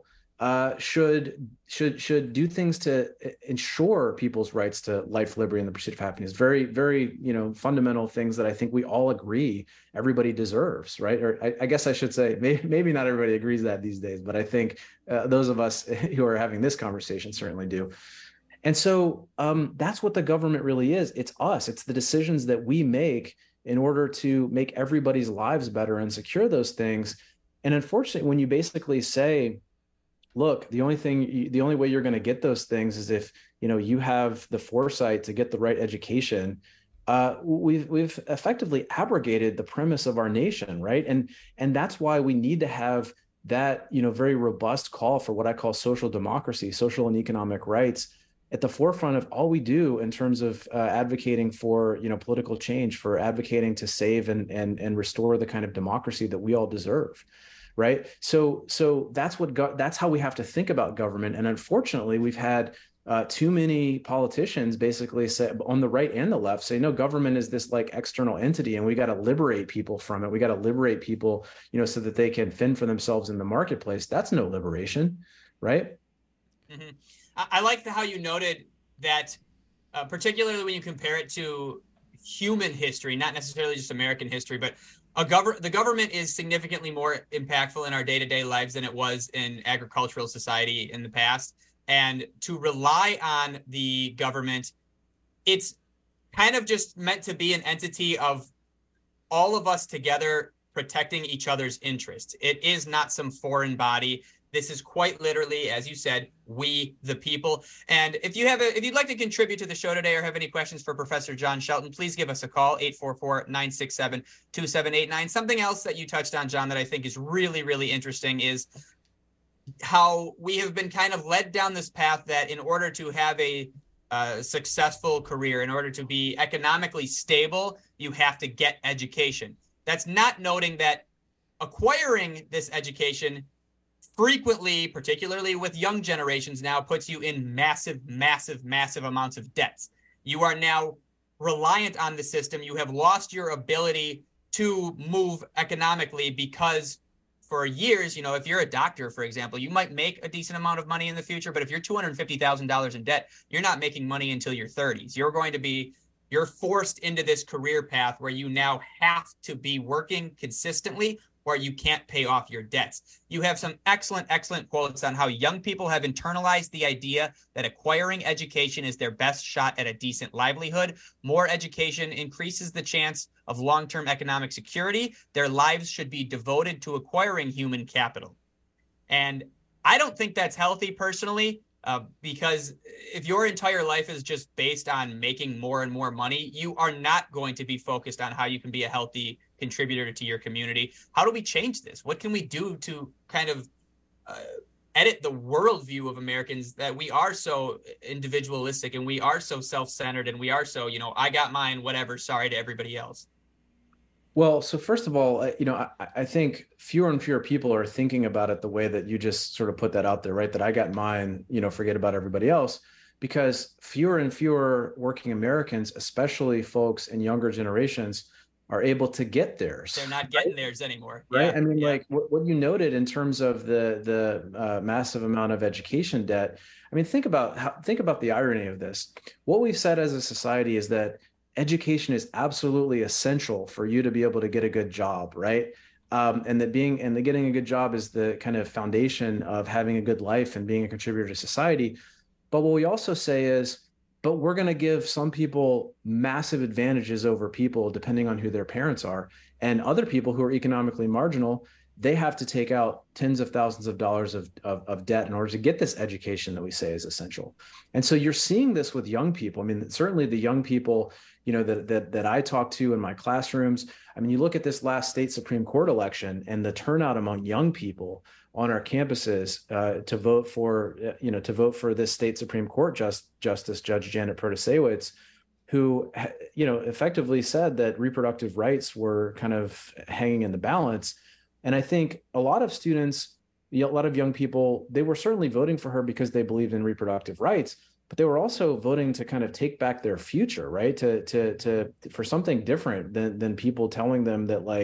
uh, should should should do things to ensure people's rights to life, liberty, and the pursuit of happiness. Very, very, you know, fundamental things that I think we all agree everybody deserves, right? Or I, I guess I should say, maybe, maybe not everybody agrees that these days, but I think uh, those of us who are having this conversation certainly do. And so um, that's what the government really is. It's us. It's the decisions that we make in order to make everybody's lives better and secure those things. And unfortunately, when you basically say, look, the only thing, the only way you're going to get those things is if, you know, you have the foresight to get the right education. Uh, we've we've effectively abrogated the premise of our nation, right? And and that's why we need to have that, you know, very robust call for what I call social democracy, social and economic rights, at the forefront of all we do in terms of uh, advocating for, you know, political change, for advocating to save and and and restore the kind of democracy that we all deserve. Right. So so that's what go- that's how we have to think about government. And unfortunately, we've had uh, too many politicians basically say on the right and the left say, no, government is this like external entity and we got to liberate people from it. We got to liberate people, you know, so that they can fend for themselves in the marketplace. That's no liberation. Right. Mm-hmm. I-, I like the, how you noted that, uh, particularly when you compare it to human history, not necessarily just American history, but A gov- the government is significantly more impactful in our day-to-day lives than it was in agricultural society in the past. And to rely on the government, it's kind of just meant to be an entity of all of us together protecting each other's interests. It is not some foreign body. This is quite literally, as you said, we the people. And if you have a, if you'd like to contribute to the show today or have any questions for Professor John Shelton, please give us a call, eight four four, nine six seven, two seven eight nine. Something else that you touched on, John, that I think is really, really interesting is how we have been kind of led down this path that in order to have a uh, successful career, in order to be economically stable, you have to get education. That's not noting that acquiring this education frequently, particularly with young generations now, puts you in massive, massive, massive amounts of debts. You are now reliant on the system. You have lost your ability to move economically because for years, you know, if you're a doctor, for example, you might make a decent amount of money in the future, but if you're two hundred fifty thousand dollars in debt, you're not making money until your thirties. You're going to be, you're forced into this career path where you now have to be working consistently or you can't pay off your debts. You have some excellent, excellent quotes on how young people have internalized the idea that acquiring education is their best shot at a decent livelihood. More education increases the chance of long-term economic security. Their lives should be devoted to acquiring human capital. And I don't think that's healthy personally, uh, because if your entire life is just based on making more and more money, you are not going to be focused on how you can be a healthy contributor to your community. How do we change this? What can we do to kind of uh, edit the worldview of Americans that we are so individualistic and we are so self-centered and we are so, you know, I got mine, whatever, sorry to everybody else? Well, so first of all, you know, I, I think fewer and fewer people are thinking about it the way that you just sort of put that out there, right? That I got mine, you know, forget about everybody else, because fewer and fewer working Americans, especially folks in younger generations, are able to get theirs. They're not getting theirs anymore. Right. Yeah. I mean, yeah. like what, what you noted in terms of the the uh, massive amount of education debt. I mean, think about how think about the irony of this. What we've said as a society is that education is absolutely essential for you to be able to get a good job, right? Um, and that being and that getting a good job is the kind of foundation of having a good life and being a contributor to society. But what we also say is, but we're going to give some people massive advantages over people depending on who their parents are. And other people who are economically marginal, they have to take out tens of thousands of dollars of, of, of debt in order to get this education that we say is essential. And so you're seeing this with young people. I mean, certainly the young people, you know, that, that, that I talk to in my classrooms. I mean, you look at this last state Supreme Court election and the turnout among young people on our campuses uh, to vote for, you know, to vote for this state Supreme Court just, Justice Judge Janet Protasiewicz, who, you know, effectively said that reproductive rights were kind of hanging in the balance. And I think a lot of students, a lot of young people, they were certainly voting for her because they believed in reproductive rights, but they were also voting to kind of take back their future, right? To to to for something different than than people telling them that, like,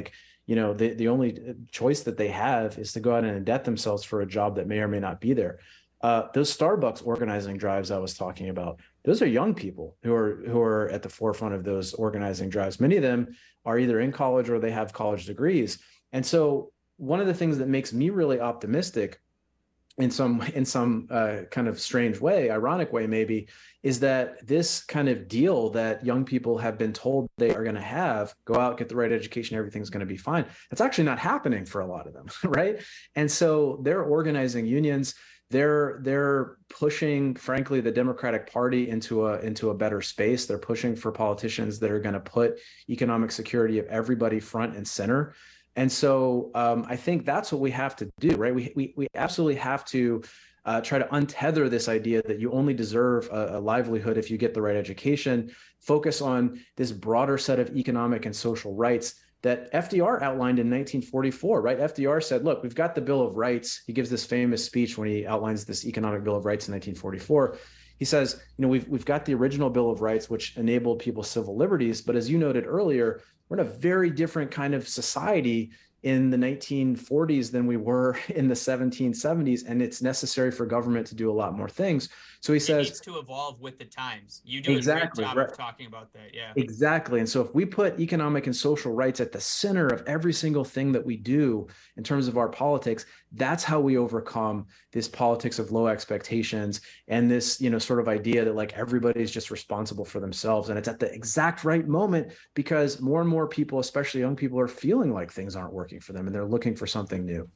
you know, the, the only choice that they have is to go out and indebt themselves for a job that may or may not be there. Uh, those Starbucks organizing drives I was talking about, those are young people who are who are at the forefront of those organizing drives. Many of them are either in college or they have college degrees. And so one of the things that makes me really optimistic in some in some uh, kind of strange way, ironic way maybe, is that this kind of deal that young people have been told they are going to have, go out, get the right education, everything's going to be fine. It's actually not happening for a lot of them, right? And so they're organizing unions. They're they're pushing, frankly, the Democratic Party into a into a better space. They're pushing for politicians that are going to put economic security of everybody front and center. And so um, I think that's what we have to do, right? We we we absolutely have to uh, try to untether this idea that you only deserve a, a livelihood if you get the right education. Focus on this broader set of economic and social rights that F D R outlined in nineteen forty-four, right? F D R said, look, we've got the Bill of Rights. He gives this famous speech when he outlines this economic Bill of Rights in nineteen forty-four. He says, you know, we've we've got the original Bill of Rights, which enabled people's civil liberties. But as you noted earlier, we're in a very different kind of society in the nineteen forties than we were in the seventeen seventies, and it's necessary for government to do a lot more things. So he it says, needs to evolve with the times. You do exactly, a great job right. of talking about that. Yeah, exactly. And so if we put economic and social rights at the center of every single thing that we do in terms of our politics, that's how we overcome this politics of low expectations and this, you know, sort of idea that like everybody's just responsible for themselves. And it's at the exact right moment because more and more people, especially young people, are feeling like things aren't working for them and they're looking for something new.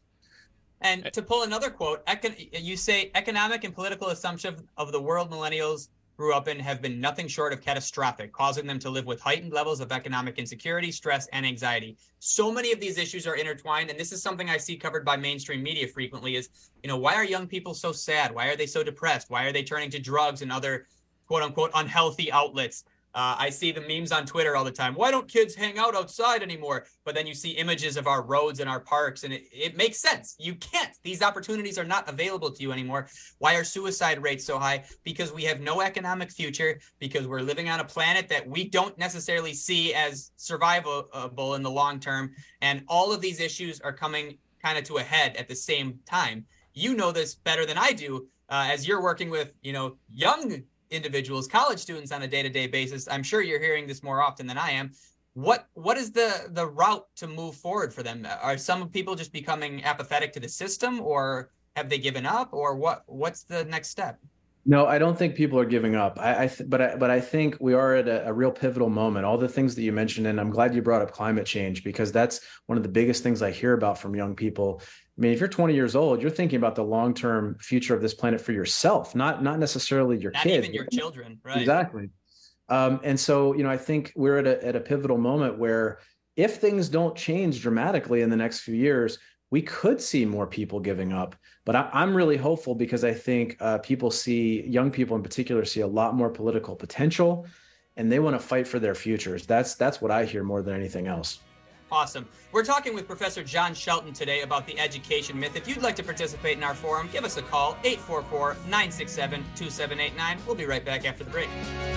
And to pull another quote, econ- you say economic and political assumptions of the world millennials grew up in have been nothing short of catastrophic, causing them to live with heightened levels of economic insecurity, stress, and anxiety. So many of these issues are intertwined, and this is something I see covered by mainstream media frequently is, you know, why are young people so sad? Why are they so depressed? Why are they turning to drugs and other quote unquote unhealthy outlets? Uh, I see the memes on Twitter all the time. Why don't kids hang out outside anymore? But then you see images of our roads and our parks, and it, it makes sense. You can't. These opportunities are not available to you anymore. Why are suicide rates so high? Because we have no economic future, because we're living on a planet that we don't necessarily see as survivable in the long term. And all of these issues are coming kind of to a head at the same time. You know this better than I do, uh, as you're working with, you know, young individuals, college students on a day-to-day basis. I'm sure you're hearing this more often than I am. What what is the the route to move forward for them? Are some people just becoming apathetic to the system, or have they given up, or what what's the next step? No, I don't think people are giving up. I, I th- but I, but I think we are at a, a real pivotal moment. All the things that you mentioned, and I'm glad you brought up climate change, because that's one of the biggest things I hear about from young people. I mean, if you're twenty years old, you're thinking about the long-term future of this planet for yourself, not not necessarily your not kids. Not even your children, right? Exactly. Um, and so, you know, I think we're at a at a pivotal moment where if things don't change dramatically in the next few years, we could see more people giving up. But I, I'm really hopeful because I think uh, people see, young people in particular, see a lot more political potential, and they want to fight for their futures. That's that's what I hear more than anything else. Awesome. We're talking with Professor John Shelton today about the education myth. If you'd like to participate in our forum, give us a call, eight four four, nine six seven, two seven eight nine. We'll be right back after the break.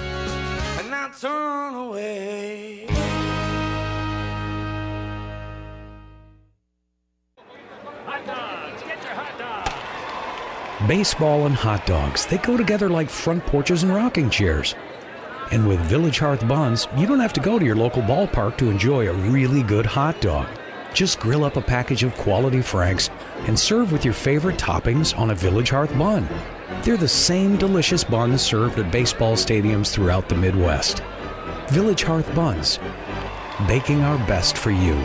And I turn away. Hot dogs, get your hot dogs. Baseball and hot dogs, they go together like front porches and rocking chairs. And with Village Hearth Buns, you don't have to go to your local ballpark to enjoy a really good hot dog. Just grill up a package of quality Franks and serve with your favorite toppings on a Village Hearth bun. They're the same delicious buns served at baseball stadiums throughout the Midwest. Village Hearth Buns, baking our best for you.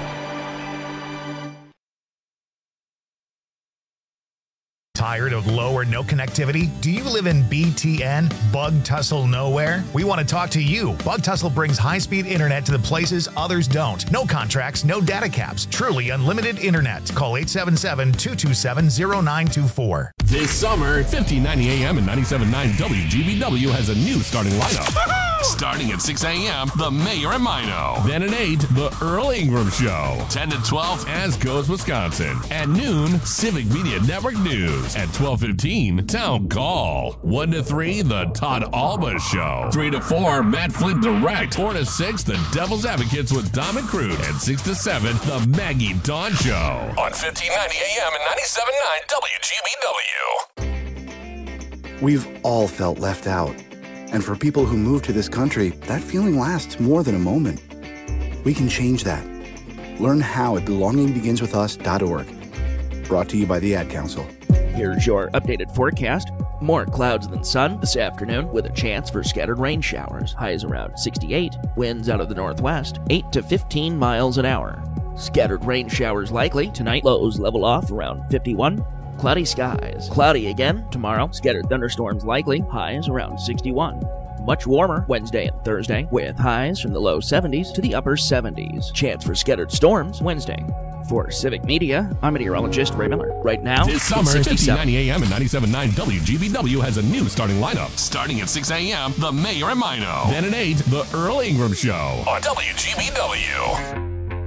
Tired of low or no connectivity? Do you live in B T N, Bug Tussle Nowhere? We want to talk to you. Bug Tussle brings high-speed internet to the places others don't. No contracts, no data caps. Truly unlimited internet. Call eight seven seven, two two seven, zero nine two four. This summer, fifteen ninety A M and ninety-seven point nine W G B W has a new starting lineup. Starting at six a.m., The Mayor and Mino. Then at eight, The Earl Ingram Show. ten to twelve, As Goes Wisconsin. At noon, Civic Media Network News. At twelve fifteen, Town Call. one to three, The Todd Alba Show. three to four, Matt Flint Direct. four to six, The Devil's Advocates with Dom and Crude. And six to seven, The Maggie Dawn Show. On fifteen ninety A M and ninety-seven point nine W G B W. We've all felt left out. And for people who move to this country, that feeling lasts more than a moment. We can change that. Learn how at belonging begins with us dot org. Brought to you by the Ad Council. Here's your updated forecast. More clouds than sun this afternoon with a chance for scattered rain showers. Highs around sixty-eight. Winds out of the northwest, eight to fifteen miles an hour. Scattered rain showers likely. Tonight, lows level off around fifty-one. Cloudy skies. Cloudy again tomorrow. Scattered thunderstorms likely. Highs around sixty-one. Much warmer Wednesday and Thursday with highs from the low seventies to the upper seventies. Chance for scattered storms Wednesday. For Civic Media, I'm meteorologist Ray Miller. Right now, this summer, fifteen ninety A M and ninety-seven point nine W G B W has a new starting lineup. Starting at six a.m., The Mayor and Mino. Then at eight, The Earl Ingram Show. On W G B W.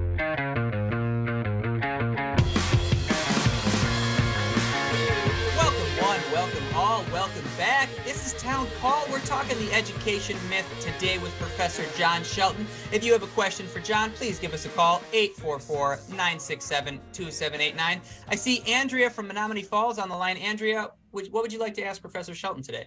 Welcome back. This is Town Call. We're talking the education myth today with Professor John Shelton. If you have a question for John, please give us a call, eight four four, nine six seven, two seven eight nine. I see Andrea from Menominee Falls on the line. Andrea, what would you like to ask Professor Shelton today?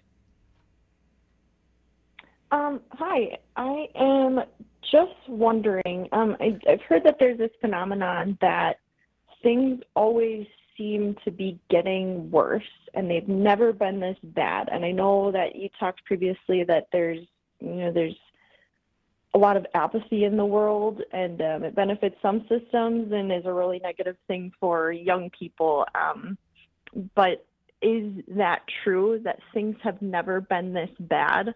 Um, hi, I am just wondering, um, I, I've heard that there's this phenomenon that things always seem to be getting worse and they've never been this bad. And I know that you talked previously that there's, you know, there's a lot of apathy in the world and um, it benefits some systems and is a really negative thing for young people. Um, but is that true that things have never been this bad?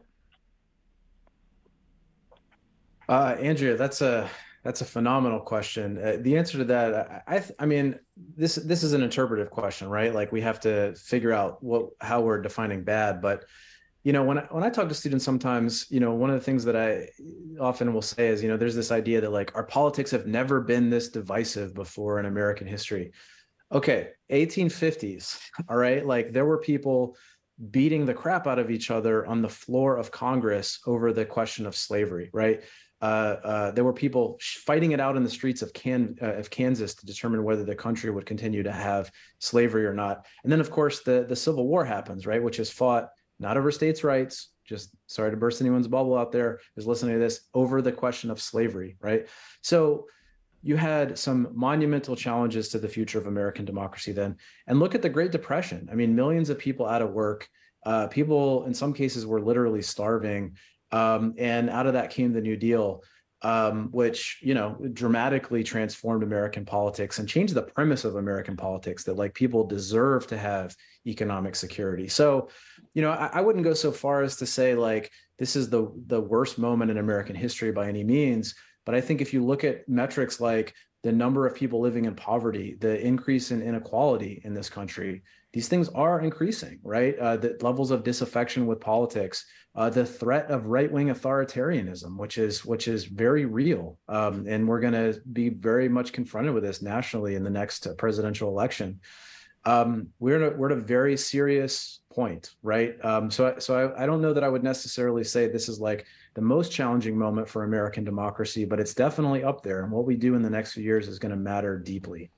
Uh, Andrea, that's a That's a phenomenal question. Uh, the answer to that, I, I, I mean, this this is an interpretive question, right? Like we have to figure out what how we're defining bad. But you know, when I, when I talk to students, sometimes, you know, one of the things that I often will say is, you know, there's this idea that like our politics have never been this divisive before in American history. Okay, eighteen fifties, all right, like there were people beating the crap out of each other on the floor of Congress over the question of slavery, right? Uh, uh, there were people fighting it out in the streets of, Can, uh, of Kansas to determine whether the country would continue to have slavery or not. And then, of course, the, the Civil War happens, right, which is fought not over states' rights, just sorry to burst anyone's bubble out there who's listening to this, over the question of slavery, right? So you had some monumental challenges to the future of American democracy then. And look at the Great Depression. I mean, millions of people out of work. Uh, people, in some cases, were literally starving. Um, and out of that came the New Deal, um, which, you know, dramatically transformed American politics and changed the premise of American politics that like people deserve to have economic security. So, you know, I, I wouldn't go so far as to say like this is the the worst moment in American history by any means. But I think if you look at metrics like the number of people living in poverty, the increase in inequality in this country, these things are increasing, right? Uh, the levels of disaffection with politics, uh, the threat of right-wing authoritarianism, which is which is very real, um, and we're going to be very much confronted with this nationally in the next presidential election. Um, we're at a, we're at a very serious point, right? Um, so so I, I don't know that I would necessarily say this is like the most challenging moment for American democracy, but it's definitely up there. And what we do in the next few years is going to matter deeply.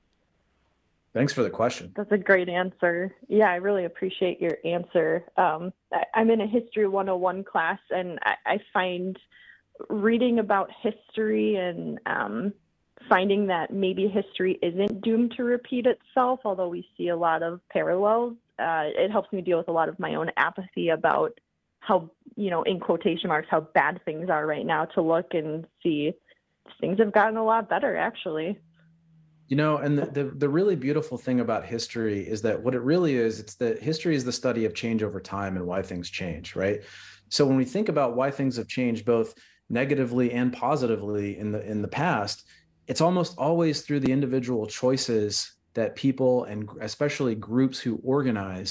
Thanks for the question. That's a great answer. Yeah, I really appreciate your answer. Um, I, I'm in a History one oh one class, and I, I find reading about history and um, finding that maybe history isn't doomed to repeat itself, although we see a lot of parallels. Uh, it helps me deal with a lot of my own apathy about how, you know, in quotation marks, how bad things are right now, to look and see things have gotten a lot better, actually. You know, and the, the, the really beautiful thing about history is that what it really is, it's that history is the study of change over time and why things change, right? So when we think about why things have changed both negatively and positively in the in the past, it's almost always through the individual choices that people and especially groups who organize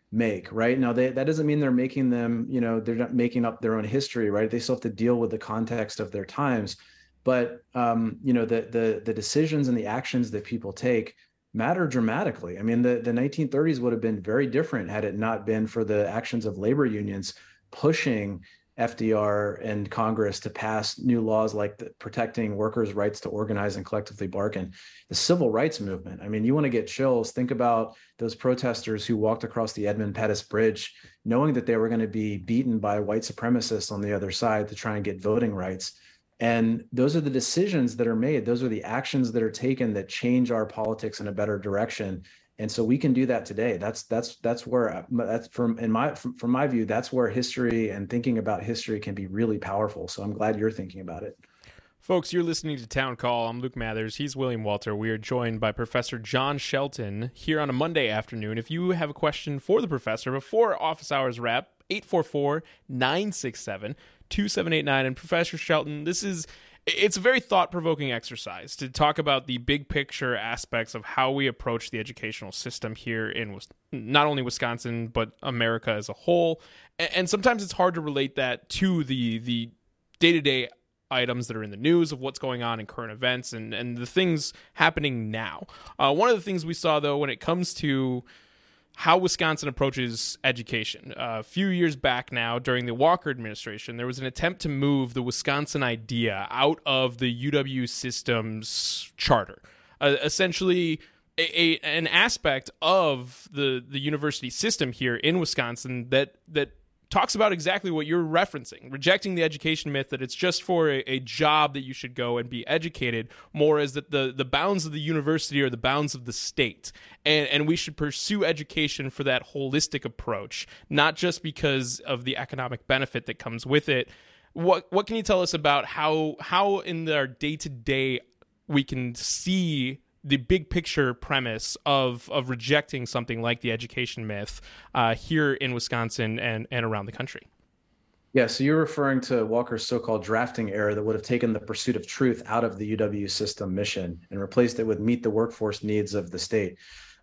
make, right? Now, they, that doesn't mean they're making them, you know, they're not making up their own history, right? They still have to deal with the context of their times. But, um, you know, the, the, the decisions and the actions that people take matter dramatically. I mean, the, the nineteen thirties would have been very different had it not been for the actions of labor unions pushing F D R and Congress to pass new laws like the, protecting workers' rights to organize and collectively bargain. The civil rights movement. I mean, you want to get chills. Think about those protesters who walked across the Edmund Pettus Bridge, knowing that they were going to be beaten by white supremacists on the other side to try and get voting rights. And those are the decisions that are made. Those are the actions that are taken that change our politics in a better direction. And so we can do that today. That's that's that's where that's from in my from, from my view. That's where history and thinking about history can be really powerful. So I'm glad you're thinking about it. Folks, you're listening to Town Call. I'm Luke Mathers. He's William Walter. We are joined by Professor John Shelton here on a Monday afternoon. If you have a question for the professor before office hours wrap, eight four four, nine six seven, two seven eight nine. And Professor Shelton, this is it's a very thought-provoking exercise to talk about the big picture aspects of how we approach the educational system here in not only Wisconsin, but America as a whole. And sometimes it's hard to relate that to the the day-to-day items that are in the news of what's going on in current events and, and the things happening now. Uh, one of the things we saw, though, when it comes to how Wisconsin approaches education. Uh, a few years back now, during the Walker administration, there was an attempt to move the Wisconsin idea out of the U W system's charter. Uh, essentially, a, a, an aspect of the, the university system here in Wisconsin that that talks about exactly what you're referencing, rejecting the education myth that it's just for a, a job that you should go and be educated, more as that the, the bounds of the university are the bounds of the state. And, and we should pursue education for that holistic approach, not just because of the economic benefit that comes with it. What what can you tell us about how how in our day-to-day we can see the big picture premise of of rejecting something like the education myth uh, here in Wisconsin and, and around the country? Yeah, so you're referring to Walker's so-called drafting error that would have taken the pursuit of truth out of the U W system mission and replaced it with meet the workforce needs of the state.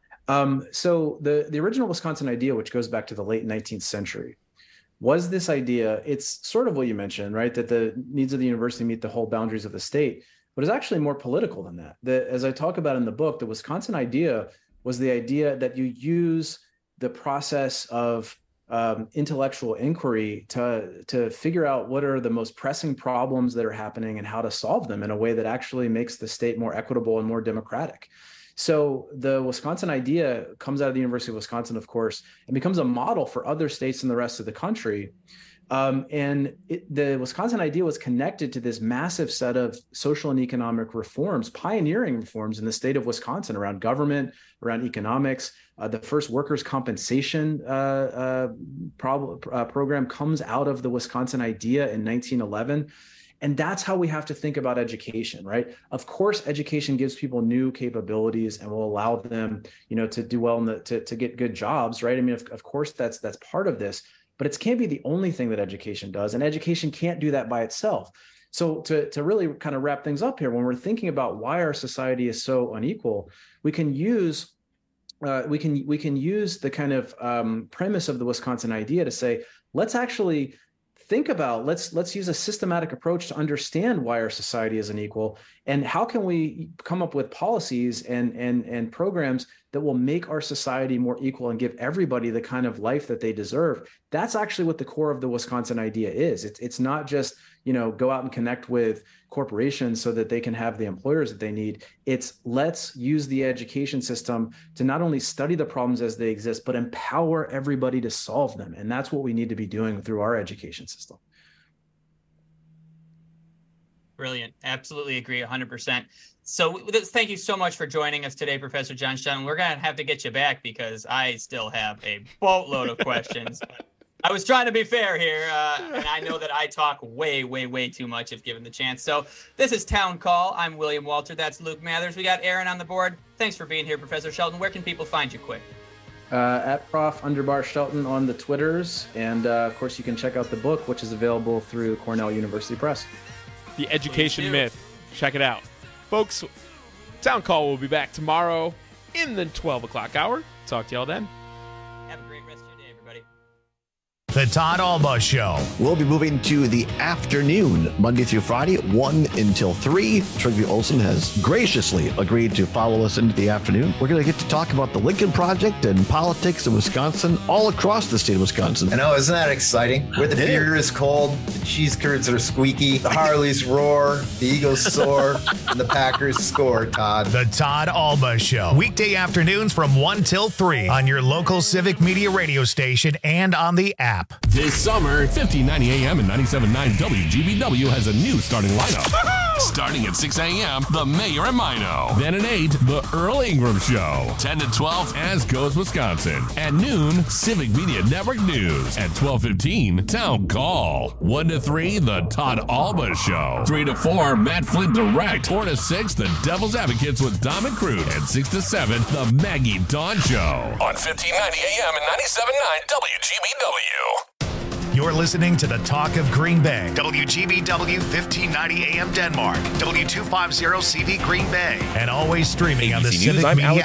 Um, so the, the original Wisconsin idea, which goes back to the late nineteenth century, was this idea, it's sort of what you mentioned, right? That the needs of the university meet the whole boundaries of the state. But it's actually more political than that. The, as I talk about in the book, the Wisconsin idea was the idea that you use the process of um, intellectual inquiry to, to figure out what are the most pressing problems that are happening and how to solve them in a way that actually makes the state more equitable and more democratic. So the Wisconsin idea comes out of the University of Wisconsin, of course, and becomes a model for other states in the rest of the country. Um, and it, the Wisconsin idea was connected to this massive set of social and economic reforms, pioneering reforms in the state of Wisconsin around government, around economics. Uh, the first workers' compensation uh, uh, prob- uh, program comes out of the Wisconsin idea in nineteen eleven. And that's how we have to think about education, right? Of course, education gives people new capabilities and will allow them, you know, to do well in the, to, to get good jobs, right? I mean, of, of course, that's that's part of this. But it can't be the only thing that education does, and education can't do that by itself. So to, to really kind of wrap things up here, when we're thinking about why our society is so unequal, we can use uh, we can we can use the kind of um, premise of the Wisconsin idea to say, let's actually think about, let's let's use a systematic approach to understand why our society is unequal, and how can we come up with policies and and and programs that will make our society more equal and give everybody the kind of life that they deserve. That's actually what the core of the Wisconsin idea is. It's it's not just, you know, go out and connect with corporations so that they can have the employers that they need. It's let's use the education system to not only study the problems as they exist, but empower everybody to solve them. And that's what we need to be doing through our education system. Brilliant. Absolutely agree one hundred percent. So thank you so much for joining us today, Professor John Shelton. We're going to have to get you back because I still have a boatload of questions. But I was trying to be fair here, uh, and I know that I talk way, way, way too much if given the chance. So this is Town Call. I'm William Walter. That's Luke Mathers. We got Aaron on the board. Thanks for being here, Professor Shelton. Where can people find you quick? Uh, at Prof Underbar Shelton on the Twitters. And uh, of course, you can check out the book, which is available through Cornell University Press. The Education Myth. Check it out. Folks, Town Call will be back tomorrow in the twelve o'clock hour. Talk to y'all then. Have a great rest of your day. The Todd Alba Show. We'll be moving to the afternoon, Monday through Friday, one until three. Trygve Olsen has graciously agreed to follow us into the afternoon. We're going to get to talk about the Lincoln Project and politics in Wisconsin, all across the state of Wisconsin. I know, isn't that exciting? Where the beer is cold, the cheese curds are squeaky, the Harleys roar, the Eagles soar, and the Packers score, Todd. The Todd Alba Show. Weekday afternoons from one till three on your local Civic Media radio station and on the app. This summer, fifteen ninety A M and ninety-seven point nine W G B W has a new starting lineup. Starting at six A M, The Mayor and Mino. Then at eight, The Earl Ingram Show. ten to twelve, As Goes Wisconsin. At noon, Civic Media Network News. At twelve fifteen, Town Call. one to three, The Todd Alba Show. three to four, Matt Flint Direct. four to six, The Devil's Advocates with Dom and Cruz. And six to seven, The Maggie Dawn Show. On fifteen ninety A M and ninety-seven point nine W G B W. You're listening to the Talk of Green Bay. W G B W fifteen ninety A M Denmark. W two fifty C V Green Bay. And always streaming on the A B C Civic News, I'm Media Alex